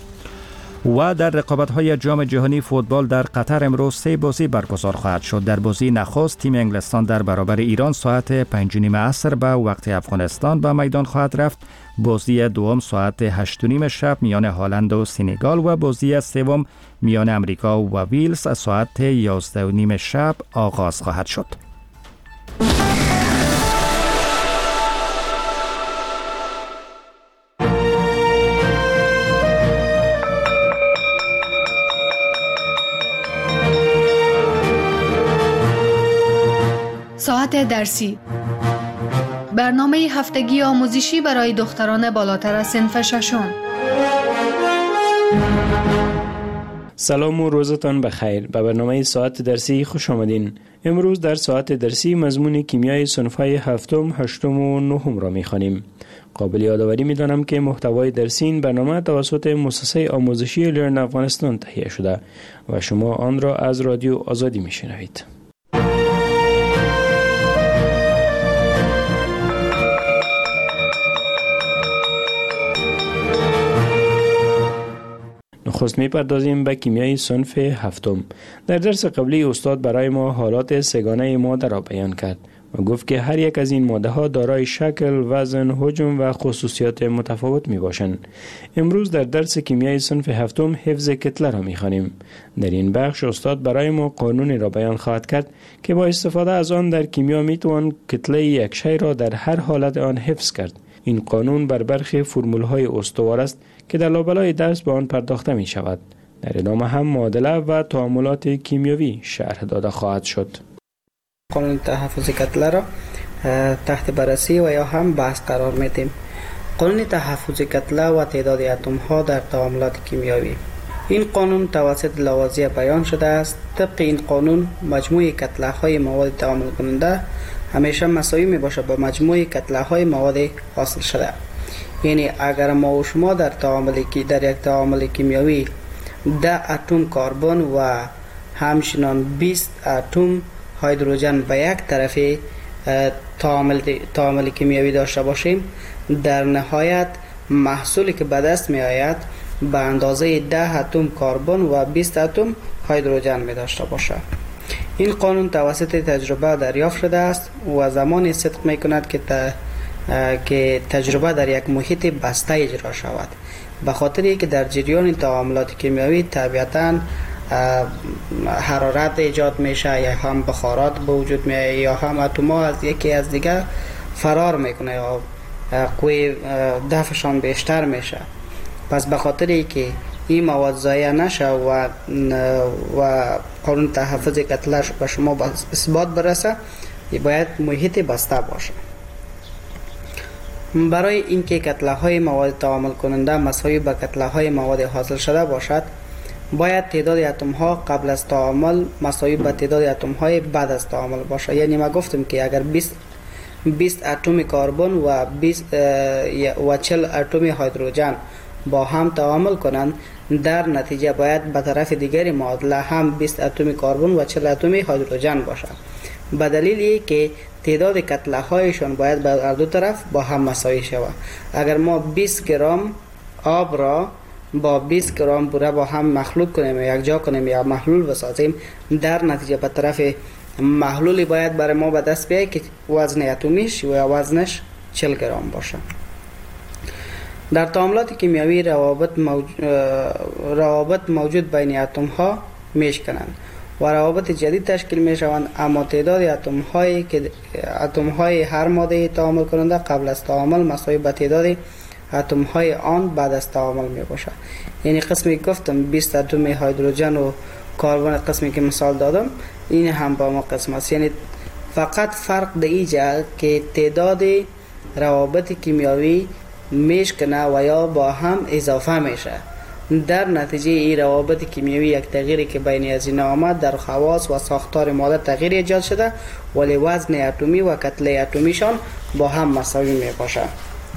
و در رقابت‌های جام جهانی فوتبال در قطر امروز سه بازی برگزار خواهد شد. در بازی نخست تیم انگلستان در برابر ایران ساعت پنج و نیم عصر به وقت افغانستان به میدان خواهد رفت. بازی دوم ساعت هشت و نیم شب میان هلند و سنگال و بازی سوم میان امریکا و ویلز ساعت یازده و نیم شب آغاز خواهد شد. ساعت درسی، برنامه هفتگی آموزشی برای دختران بالاتر از صنف ششم. سلام و روزتان بخیر. به برنامه ساعت درسی خوش آمدین. امروز در ساعت درسی مضمون کیمیای صنف‌های هفتم، هشتم و نهم را می‌خوانیم. قابل یادآوری می‌دانم که محتوای درسی این برنامه توسط مؤسسه آموزشی لرن افغانستان تهیه شده و شما آن را از رادیو آزادی می‌شنوید. نخست می‌پردازیم به کیمیای صنف هفتم. در درس قبلی استاد برای ما حالات سگانه ماده را بیان کرد و گفت که هر یک از این ماده ها دارای شکل، وزن، حجم و خصوصیات متفاوت می باشند. امروز در درس کیمیای صنف هفتم حفظ کتله را می خوانیم. در این بخش استاد برای ما قانونی را بیان خواهد کرد که با استفاده از آن در کیمیا می توان کتله یک شی را در هر حالت آن حفظ کرد. این قانون بر برخی فرمول‌های استوار است که در لابلای درس به آن پرداخته می شود. در ادامه هم معادله و تعاملات کیمیاوی شرح داده خواهد شد. قانون تحفظ کتله را تحت بررسی و یا هم بحث قرار میدیم. قانون تحفظ کتله و تعداد اتم ها در تعاملات کیمیایی. این قانون توسط لاوازیه بیان شده است. طبق این قانون مجموع کتله های مواد تعامل کننده همیشه مساوی می باشد با مجموع کتله های مواد حاصل شده. یعنی اگر ما و شما در تعامل کی در یک تعامل کیمیایی ده اتم کربن و همچنین بیست اتم هیدروژن به یک طرف تعامل تعامل کیمیایی داشته باشیم، در نهایت محصولی که به دست می آید به اندازه ده اتم کربن و بیست اتم هیدروژن می داشته باشد. این قانون توسط تجربه دریافت شده است و زمانی صدق می کند که ت... که تجربه در یک محیط بسته اجرا شود، به خاطر اینکه در جریان تعاملات کیمیایی طبیعتاً حرارت ایجاد میشه یا هم بخارات به وجود میاد یا هم اتم‌ها از یکی از دیگر فرار میکنه یا قوی دفعشان بیشتر میشه. پس به خاطر اینکه این مواد ضایع نشه و و قانون تحفظ کتله به شما اثبات برسه، باید محیط بسته باشه. برای اینکه کتله های مواد تعامل کننده مساوی با کتله های مواد حاصل شده باشد، باید تعداد اتم ها قبل از تعامل مساوی با تعداد اتم های بعد از تعامل باشه. یعنی ما گفتم که اگر بیست اتم کربن و بیست و چهل اتم هیدروژن با هم تعامل کنند، در نتیجه باید به طرف دیگری معادله هم بیست اتم کربن و چهل اتم هیدروژن باشد، به دلیلی که تعداد کتله هایشان باید به هر دو طرف با هم مساوی شود. اگر ما بیست گرم آب را با بیست گرم بوره با هم مخلوط کنیم یا یک جا کنیم یا محلول بسازیم، در نتیجه به طرف محلولی باید برای ما به دست بیاید که وزن اتمیش و وزنش چهل گرم باشه. در تعاملات کیمیایی روابط موجود, روابط موجود بین اتم ها میشکنند و روابط جدید تشکیل می شوند، اما تعداد اتم هایی که اتم های هر ماده تعامل کننده قبل از تعامل مساوی با تعداد اتم های آن بعد از تعامل می باشد. یعنی قسمی گفتم بیست اتم هیدروژن و کربن، قسمی که مثال دادم این هم با ما قسم است. یعنی فقط فرق در اینجا که تعداد روابط کیمیایی میشکنه و یا با هم اضافه میشه. در نتیجه این روابط کیمیایی یک تغییری که بین از این آمد در خواص و ساختار ماده تغییر ایجاد شده، ولی وزن اتمی و کتله اتمیشان با هم مساوی می باشد.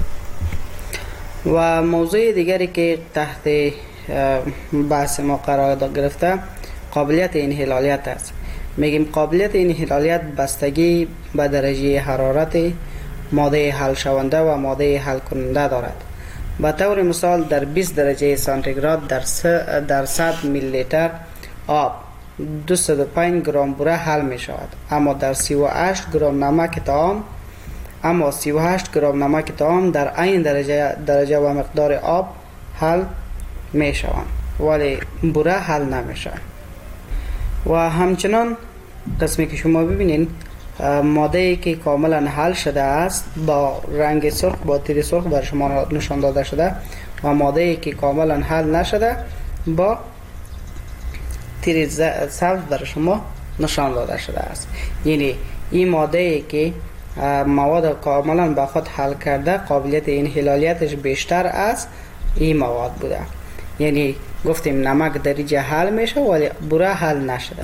و موضوع دیگری که تحت بحث ما قرار گرفته قابلیت انحلالیت است. میگیم قابلیت انحلالیت بستگی به درجه حرارت ماده حل شونده و ماده حل کننده دارد. به طور مثال در بیست درجه سانتیگراد در در صد میلی لیتر آب دویست و پنج گرم بوره حل می شود، اما در سی و هشت گرم نمک طعام اما سی و هشت گرم نمک طعام در عین درجه درجه و مقدار آب حل می شوند، ولی بوره حل نمی شود. و همچنان قسمی که شما ببینید ماده که کاملا حل شده است با رنگ سرخ با تیر سرخ بر شما نشان داده شده و ماده که کاملا حل نشده با تیر سبز بر شما نشان داده شده است. یعنی این ماده که مواد کاملا به خود حل کرده قابلیت انحلالیتش بیشتر از این مواد بوده. یعنی گفتیم نمک درجه حل میشه ولی بوره حل نشده.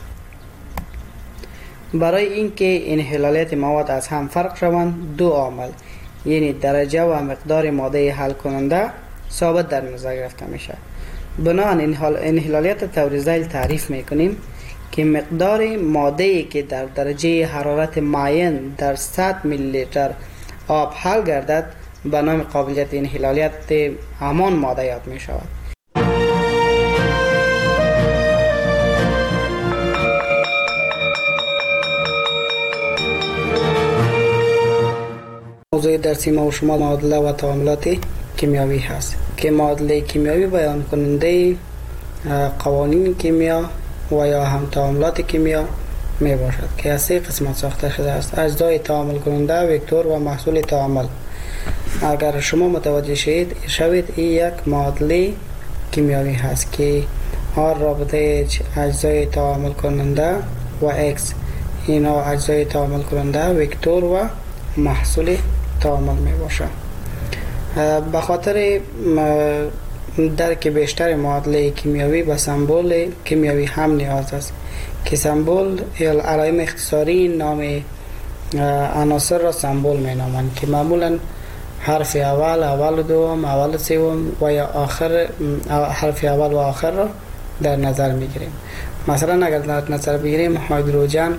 برای اینکه انحلالیت مواد از هم فرق شوند دو عامل یعنی درجه و مقدار ماده حل کننده ثابت در نظر گرفته میشه. بنابراین انحلالیت طور ذیل تعریف میکنیم که مقدار ماده‌ای که در درجه حرارت معین در صد میلی لیتر آب حل گردد به نام قابلیت انحلالیت همان ماده یاد می شود. موضوع درسی ما و شما معادله و تعاملات کیمیایی هست که معادله کیمیایی بیان کننده قوانین کیمیا و یا هم تعاملات کیمیا می باشد که از سه قسمت ساخته شده است: اجزای تعامل کننده، وکتور و محصول تعامل. اگر شما متوجه شوید شوید این یک معادله کیمیایی هست که هر رابطه اجزای تعامل کننده و X اینا اجزای تعامل کننده وکتور و محصول تعامل می باشه. به خاطر درک بیشتر معادله کیمیایی به سمبل کیمیایی هم نیاز است که سمبل یا علائم اختصاری نام عناصر را سمبل می نامند که معمولا حرف اول، اول دوم، اول سوم و یا آخر حرف اول و آخر را در نظر می گیریم. مثلا اگر در نظر بگیریم هیدروژن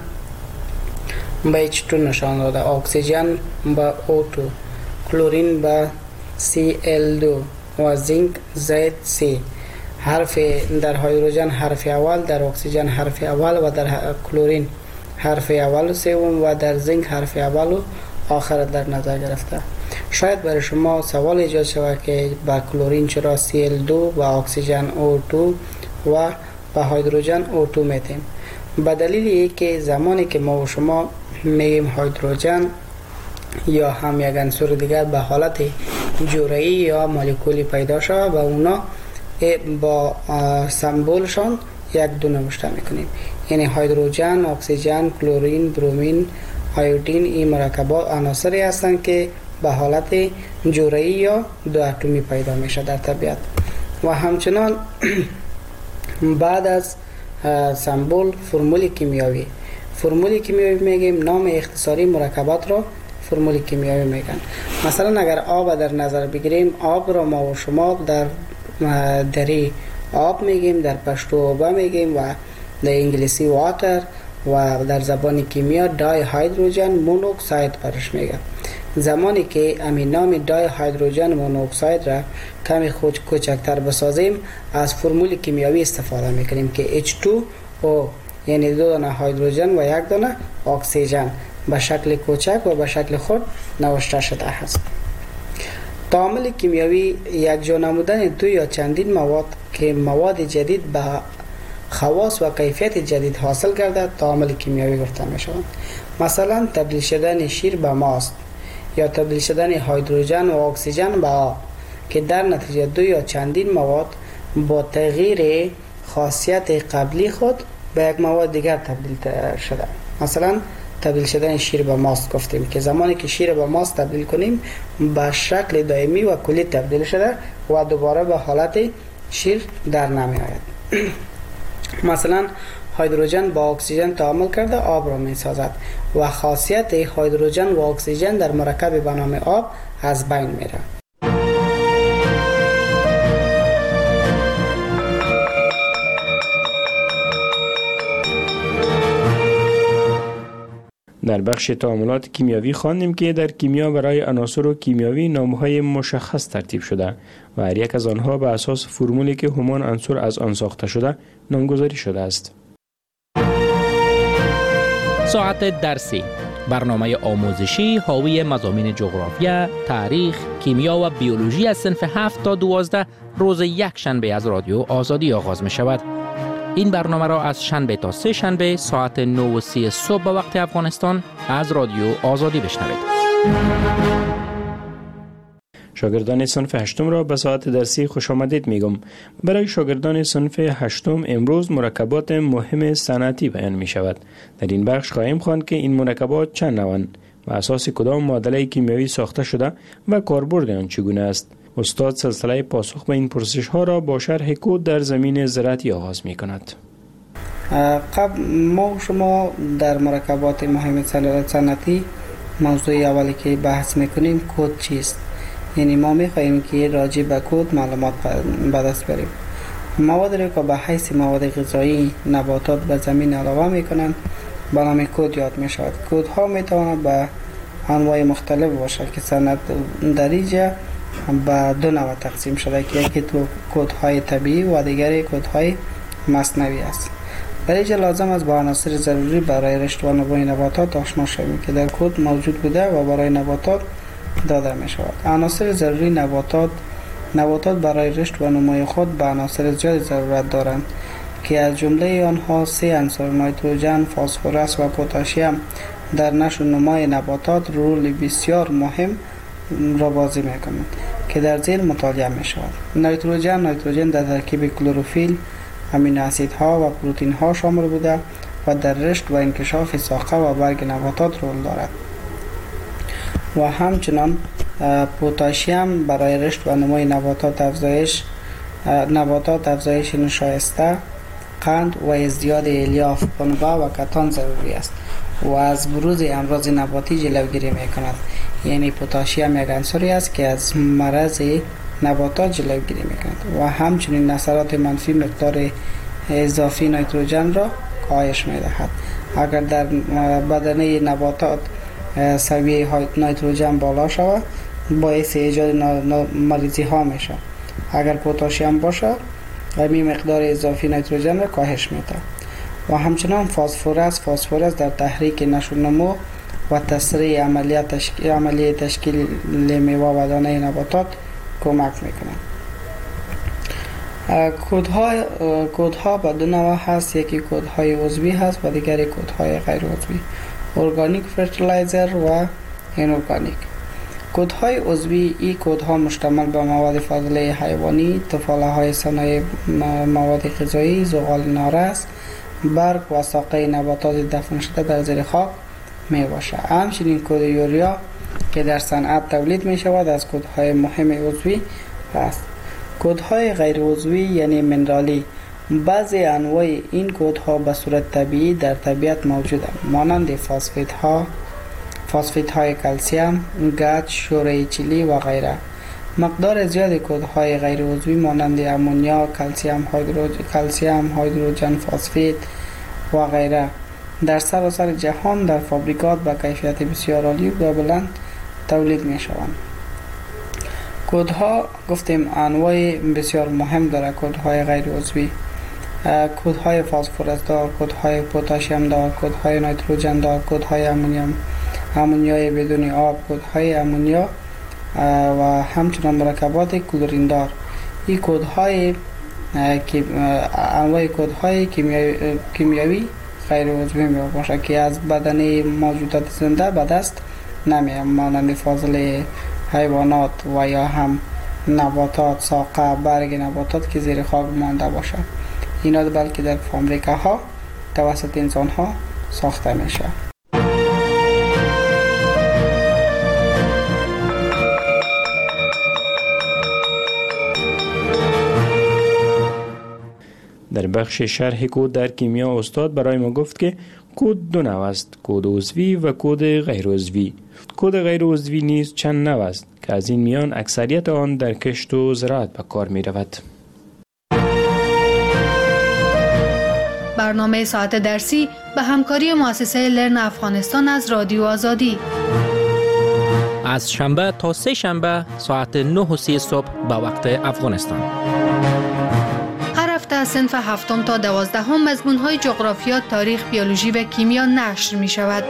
به اچ دو نشان داده، اکسیژن به او دو، کلورین به سی ال دو و زینک زد سی. حرف در هیدروژن حرف اول، در اکسیژن حرف اول و در کلورین حرف اول و سوم و در زینک حرف اول و آخر در نظر گرفته. شاید برای شما سوال ایجاد شود که با کلورین چرا سی ال دو و اکسیژن او دو و با هیدروژن او دو میتیم؟ به دلیل اینکه زمانی که ما و شما میگیم هیدروژن یا هم یک عنصر دیگر به حالت جرعه‌ای یا مولکولی پیدا شود و اونا با سمبولشان یک دو نوشته میکنیم. یعنی هیدروژن، اکسیژن، کلورین، برومین، آیودین این مرکبات عناصری هستند که به حالت جرعه‌ای یا دو اتمی پیدا میشه در طبیعت. و همچنان بعد از سمبول فرمول کیمیایی فرمول کیمیایی میگیم، نام اختصاری مرکبات را فرمول کیمیایی میگن. مثلا اگر آب در نظر بگیریم، آب را ما و شما در دری آب میگیم، در پشتو آب میگیم و در انگلیسی واتر و در زبان کیمیا دای هیدروژن مونوکساید برش میگن. زمانی که امین نام دای هیدروژن مونوکساید را کمی خود کوچکتر بسازیم، از فرمول کیمیایی استفاده میکنیم که اچ دو او، یعنی دو دانه هیدروژن و یک دانه اکسیژن به شکل کوچک و به شکل خود نوشته شده است. تعامل کیمیایی یک جا نمودن دو یا چندین مواد که مواد جدید به خواص و کیفیت جدید حاصل کرده تعامل کیمیایی گفته می شود. مثلا تبدیل شدن شیر به ماست یا تبدیل شدن هیدروژن و اکسیژن به آب که در نتیجه دو یا چندین مواد با تغییر خاصیت قبلی خود به یک مواد دیگر تبدیل شده. مثلا تبدیل شدن شیر به ماست گفتیم که زمانی که شیر به ماست تبدیل کنیم به شکل دائمی و کلی تبدیل شده و دوباره به حالت شیر در نمی آید. مثلا هیدروژن با اکسیژن تعامل کرده آب را می سازد و خاصیت هیدروژن و اکسیژن در مرکب به نام آب از بین میره. در بخش تعاملات کیمیایی خواندیم که در کیمیا برای عناصر و کیمیایی نامهای مشخص ترتیب شده و هر یک از آنها به اساس فرمولی که همان عنصر از آن ساخته شده نامگذاری شده است. ساعت درسی، برنامه آموزشی حاوی مضامین جغرافیا، تاریخ، کیمیا و بیولوژی از صنف هفت تا دوازده روز یک شنبه از رادیو آزادی آغاز می شود. این برنامه را از شنبه تا سه شنبه ساعت نه و سی صبح به وقت افغانستان از رادیو آزادی بشنوید. شاگردان صنف هشتم را به ساعت درسی خوش آمدید میگم. برای شاگردان صنف هشتم امروز مرکبات مهم صنعتی بیان می شود. در این بخش خواهیم خواند که این مرکبات چند نوعند و اساس کدام معادله کیمیایی ساخته شده و کاربرد آن چگونه است. استاد سلسله پاسخ به این پرسش ها را با شرح کد در زمین زراعتی آغاز می کند. قبل ما شما در مرکبات مهم صنعتی موضوع اولی که بحث میکنیم کد چیست؟ یعنی ما میخواهیم که راجع به کد معلومات به دست بریم. مواد را که به حیث مواد غذایی نباتات به زمین علاوه میکنند به نام کد یاد میشود. کد ها میتواند به انواع مختلف باشد که صنعت در اینجا به دو نوع تقسیم شده که یکی تو کدهای طبیعی و دیگری کدهای مصنوعی است. در اینجا لازم است با عناصر ضروری برای رشد و نمو نباتات آشنا شویم که در کد موجود بوده و برای نباتات داده می شود. عناصر ضروری نباتات نباتات برای رشد و نمو خود به عناصر زیاد ضرورت دارند که از جمله آنها سه عنصر نیتروژن، فسفرس و پتاسیم در نشو و نمای نباتات رول بسیار مهم را بازی میکنند که در زیر مطالعه می شود. نیتروژن نیتروژن در ترکیب کلروفیل، امینو اسیدها و پروتئین ها شامل بوده و در رشد و انکشاف ساقه و برگ نباتات رول دارد و همچنان پتاسیم برای رشد و نموی نباتات افزایش نباتات افزایش نشایسته، قند و ازدیاد الیاف، پنبه و کتان ضروری است و از بروز امراض نباتی جلوگیری میکند. یعنی پتاسیم یک عنصری است که از مرض نباتات جلوگیری میکند و همچنین اثرات منفی مقدار اضافی نیتروژن را کاهش میدهد. اگر در بدنه نباتات سویه نیتروژن بالا شود باعث ایجاد مریضی ها میشه. اگر پتاسیم باشه این مقدار اضافی نیتروژن را کاهش میده. و همچنان فسفرس فسفرس در تحریک نشو نمو و تسریع عملیات تشکیل عملیه تشکیل میوه و دانه نباتات کمک میکنه. کودها کودها به دو نوع هست، یکی کودهای عضوی هست و دیگری کودهای غیر عضوی، ارگانیک فرتیلایزر و اینورگانیک. کودهای عضوی این کودها مشتمل به مواد فاضله حیوانی، تفاله های صنایع مواد غذایی، زغال نارس، برگ و ساقه نباتات دفن شده در زیر خاک می باشد. همچنین کود یوریا که در صنعت تولید می شود از کودهای مهم عضوی است. کودهای غیر عضوی یعنی منرالی، بعضی انواع این کودها به صورت طبیعی در طبیعت موجودند، مانند فاسفیت ها، فاسفیت های کلسیم، گچ، شوره چیلی و غیره. مقدار زیاد کودهای غیر عضوی مانند امونیا، کلسیم هیدروژن، کلسیم هیدروژن فاسفید و غیره در سراسر جهان در فابریکات با کیفیت بسیار عالی و بلند تولید می شوند. کودها گفتیم انواع بسیار مهم داره. کودهای غیر عضوی، کودهای فسفرس دار، کودهای پتاسیم دار، کودهای نیتروژن دار، کودهای امونیوم امونیای بدون آب، کودهای امونیا و همچنین مرکبات کلورین دار. این کودهای انواع کودهای کیمیایی غیر عضوی می باشد که از بدن موجودات زنده به دست نمی، مانند فاضله حیوانات و یا هم نباتات، ساقه، برگ نباتات که زیر خاک مانده باشد. اینا بلکه در فابریکه ها توسط انسان ها ساخته میشه. در بخش شرح کود در کیمیا استاد برای ما گفت که کود دو نوع است، کود عضوی و کود غیر عضوی. کود غیر عضوی نیز چند نوع است که از این میان اکثریت آن در کشت و زراعت به کار می رود. برنامه ساعت درسی به همکاری مؤسسه لرن افغانستان از رادیو آزادی از شنبه تا سه شنبه ساعت نه و سی صبح به وقت افغانستان. هر هفته از صنف هفتم تا دوازدهم مضمون‌های جغرافیا، تاریخ، بیولوژی و کیمیا نشر می شود.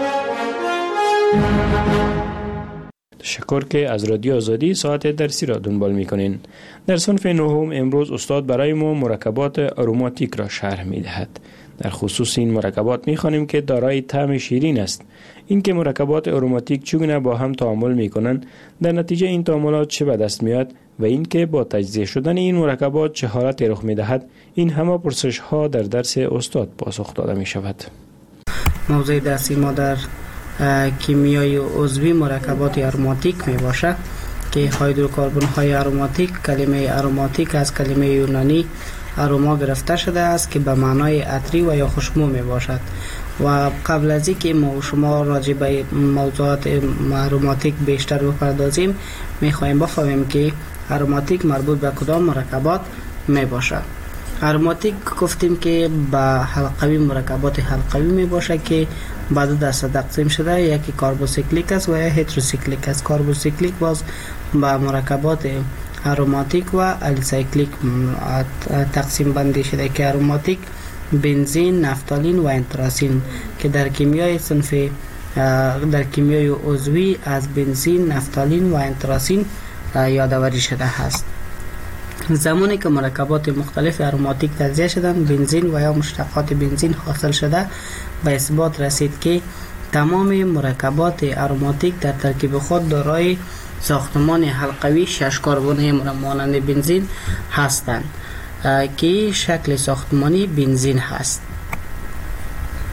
تشکر که از رادیو آزادی ساعت درسی را دنبال می کنین. در صنف نهم امروز استاد برای ما مرکبات آروماتیک را شرح می دهد. در خصوص این مرکبات می خوانیم که دارای طعم شیرین است. این که مرکبات آروماتیک چگونه با هم تعامل می کنند، در نتیجه این تعاملات چه به دست می آید و این که با تجزیه شدن این مرکبات چه حالتی رخ می دهد، این همه پرسش ها در درس استاد پاسخ داده می شود. موضوع درسی ما در کیمیای عضوی مرکبات آروماتیک می باشد که هیدروکربن های آروماتیک، کلمه آروماتیک از کلمه یونانی اروما گرفته شده است که به معنای عطری و یا خوشبو می باشد. و قبل از اینکه ما و شما راجع به موضوعات آروماتیک بیشتر بپردازیم، می خواهیم بفهمیم که آروماتیک مربوط به کدام مرکبات می باشد. آروماتیک گفتیم که به حلقوی مرکبات حلقوی می باشد که به دو دسته تقسیم شده، یکی کاربوسیکلیک است و یا هتروسیکلیک است. کاربوسیکلیک باز به مرکبات آروماتیک و الیسایکلیک تقسیم بندی شده که آروماتیک بنزین، نفتالین و انتراسین که در کیمیای صنف در کیمیای عضوی از بنزین، نفتالین و انتراسین یادآوری شده است. زمانی که مرکبات مختلف آروماتیک تجزیه شدند، بنزین و یا مشتقات بنزین حاصل شده، به اثبات رسید که تمام مرکبات آروماتیک در ترکیب خود دارای ساختمان حلقوی شش کربنی مانند بنزین هستند که شکل ساختمانی بنزین هست.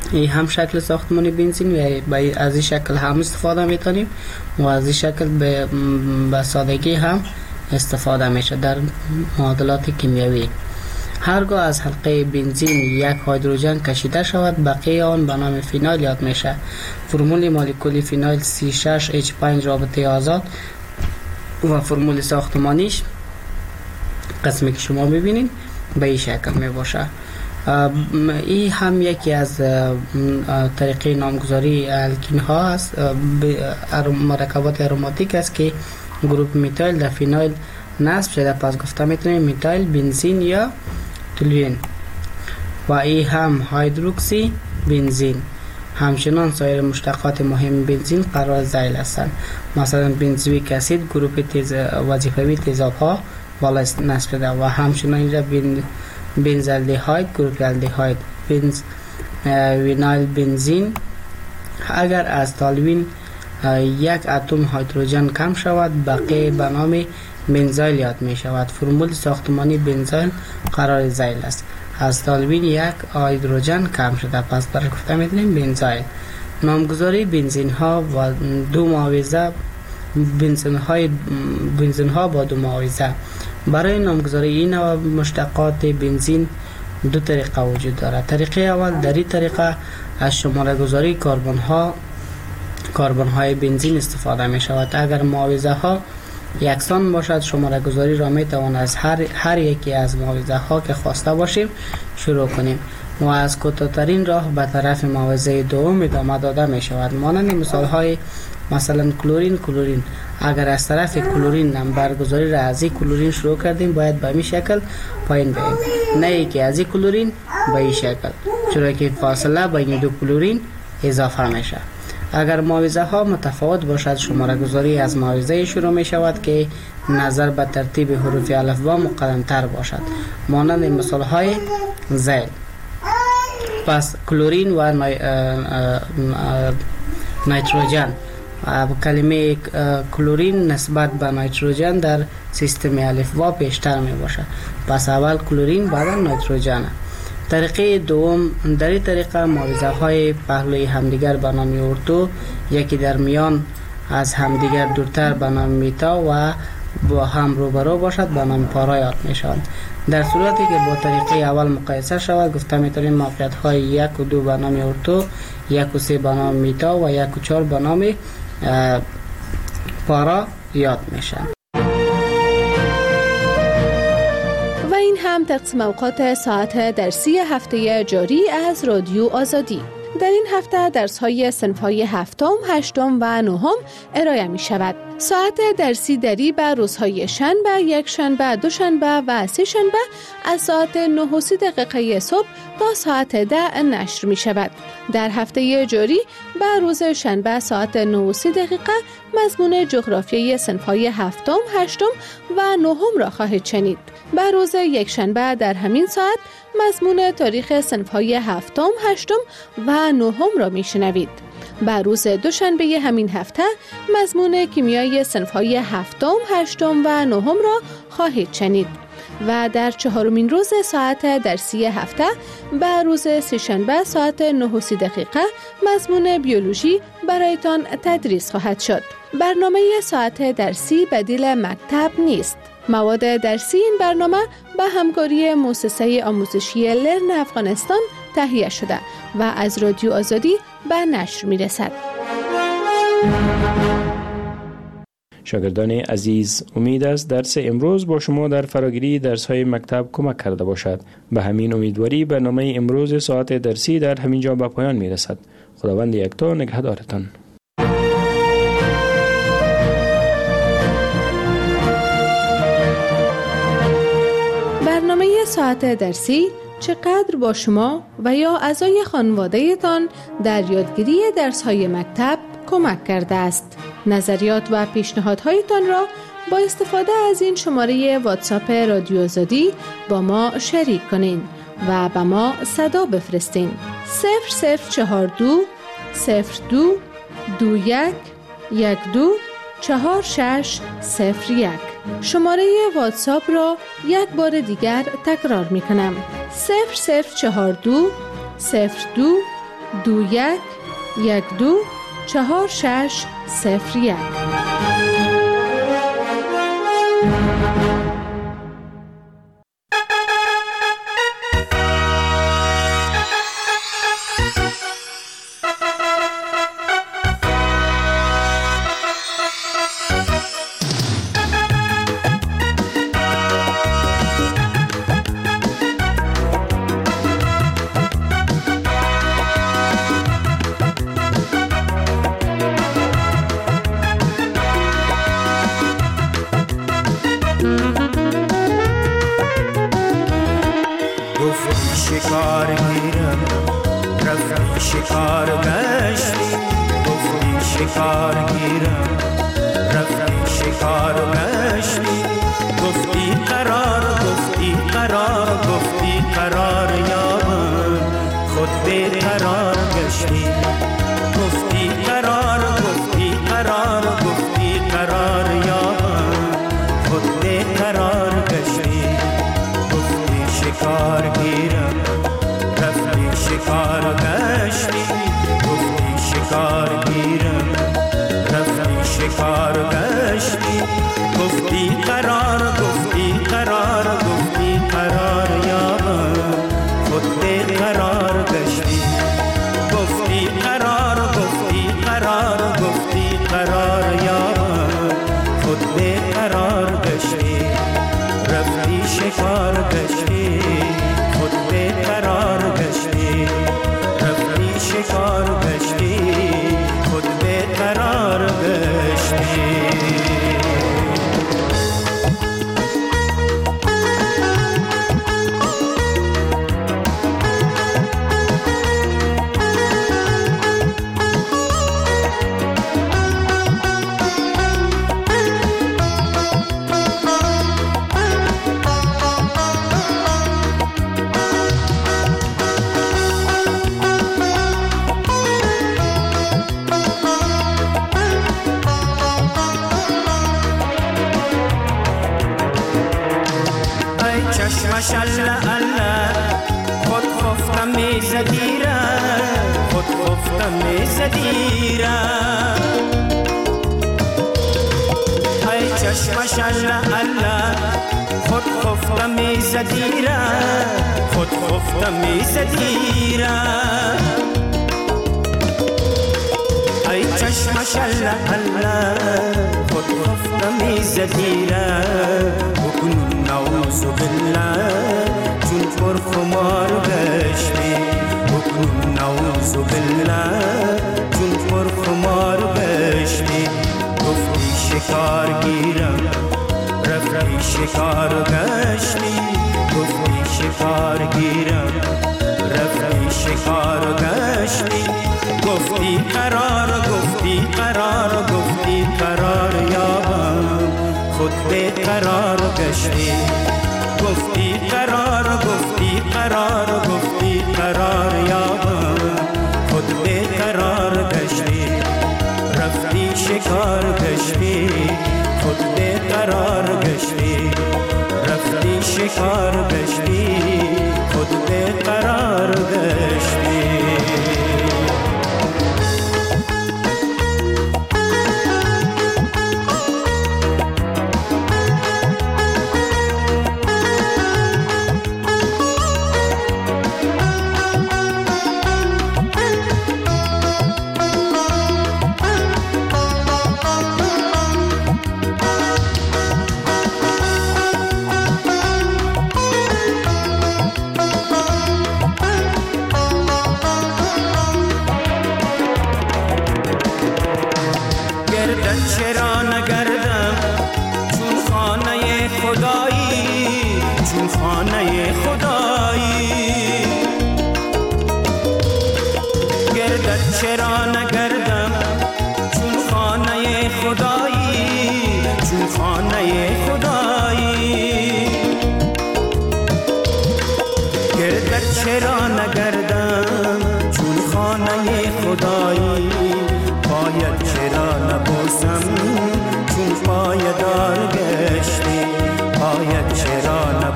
این هم شکل ساختمان بنزین و از این شکل هم استفاده میتونیم و از این شکل به, به سادگی هم استفاده میشه در معادلات کیمیایی. هرگاه از حلقه بنزین یک هیدروژن کشیده شود بقیه آن به نام فینال یاد میشه. فرمول مولکولی فینال سی شش اچ پنج رابطه آزاد و فرمول ساختمانیش قسمی که شما میبینید به این شکل میباشه. این هم یکی از طریقه نامگذاری الکین ها است، مرکبات اروماتیک است که گروپ میتایل در فینایل نصب شده، پس گفته میتونیم میتایل بنزین یا تولوئین. و این هم هیدروکسی بنزین. همچنان سایر مشتقات مهم بنزین قرار ذیل هستند، مثلا بنزویک اسید گروپ تیز وظیفوی تیزاب ها بالا نصب شده و همچنان اینجا بن بنزالدهاید گروپ الدهاید. بنز وینایل بنزین. اگر از تالوین یک اتم هیدروژن کم شود بقیه به نام بنزایل یاد می شود. فرمول ساختمانی بنزایل قرار ذیل است. از تالوین یک هیدروژن کم شده پس برای گفته می دونیم بنزایل. نامگذاری بنزین ها و دو معاوضه بنزین های بنزین ها با دو معاوضه. برای نامگذاری این نوع مشتقات بنزین دو طریقه وجود دارد. طریقه اول در این طریقه از شماره گذاری کربن ها کربن های بنزین استفاده می شود. اگر معاوضه ها یکسان باشد شماره گذاری را می توان از هر, هر یکی از معاوضه ها که خواسته باشیم شروع کنیم و از کوتاه‌ترین راه به طرف معاوضه دوم ادامه داده می شود. مانند مثال های مثلا کلورین کلورین. اگر از طرف کلورین نمبر گذاری را از این کلورین شروع کردیم باید به این شکل پایین بریم، نه ای که از این کلورین به این شکل، چرا که فاصله بین دو کلورین اضافه میشه. اگر معاوضه ها متفاوت باشد شماره گذاری از معاوضه شروع می شود که نظر به ترتیب حروف الفبا مقدم تر باشد، مانند مثال های ذیل. پس کلورین و نای... نیتروژن. کلمه کلورین نسبت به نیتروژن در سیستم الفبا پیشتر می باشد، پس اول کلورین بعد نیتروژن. طریقه دوم، در این طریقه معاوضه های پهلوی همدیگر به نام ارتو، یکی در میان از همدیگر دورتر به نام میتا و با هم روبرو باشد به نام پارا یاد می شوند. در صورتی که با طریقه اول مقایسه شود گفته میتونیم موقعیت های یک و دو به نام ارتو، یک و سه به نام میتا و یک و چهار به نام پارا یاد میشن. و این هم تقسیم اوقات ساعت درسی هفته جاری از رادیو آزادی. در این هفته درس‌های صنف‌های هفتم، هشتم و نهم ارائه می شود. ساعت درسی دری به روزهای شنبه، یک شنبه، دو شنبه و سه شنبه از ساعت نه و سی دقیقه صبح تا ساعت ده نشر می شود. در هفته جاری به روز شنبه ساعت نه و سی دقیقه مضمون جغرافیای صنف‌های هفتم، هشتم و نهم را خواهید شنید. به روز یک شنبه در همین ساعت مضمون تاریخ صنف‌های هفتم، هشتم و نهم را میشنوید. به روز دوشنبه همین هفته مضمون کیمیای صنف‌های هفتم، هشتم و نهم را خواهید شنید. و در چهارمین روز ساعت درسی هفته به روز سه‌شنبه ساعت نه و سی دقیقه مضمون بیولوژی برایتان تدریس خواهد شد. برنامه ساعت درسی بدیل مکتب نیست. مواد درسی این برنامه به همکاری مؤسسه آموزشی لرن افغانستان تهیه شده و از رادیو آزادی به نشر می رسد. شاگردان عزیز، امید است درس امروز با شما در فراگیری درس‌های مکتب کمک کرده باشد. به همین امیدواری برنامه امروز ساعت درسی در همین جا به پایان می رسد. خداوند یکتا نگهدارتان. برنامه ساعت درسی چقدر با شما و یا اعضای خانواده تان در یادگیری درس‌های مکتب کمک کرده است. نظریات و پیشنهادهایتان را با استفاده از این شماره واتساپ رادیو آزادی با ما شریک کنین و به ما صدا بفرستین. صفر صفر چهار دو صفر دو دو یک یک دو چهار شش صفر یک. شماره واتساپ را یک بار دیگر تکرار می کنم. صفر صفر چهار دو صفر دو دو یک یک دو چهار شش صفر یک.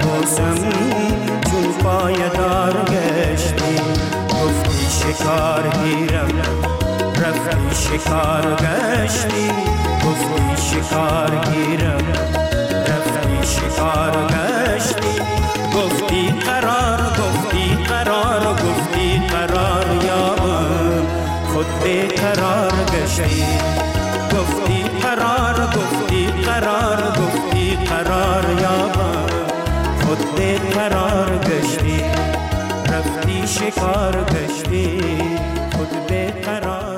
شکار شکار گشتی گفتی شکار گیرم رفتی شکار گشتی گفتی قرار گفتی قرار گفتی قرار یابم خود بیقرار گشتی گفتی قرار گفتی قرار گفتی قرار یابم خود بیقرار گشتی رفتی شکار گشتی خود بیقرار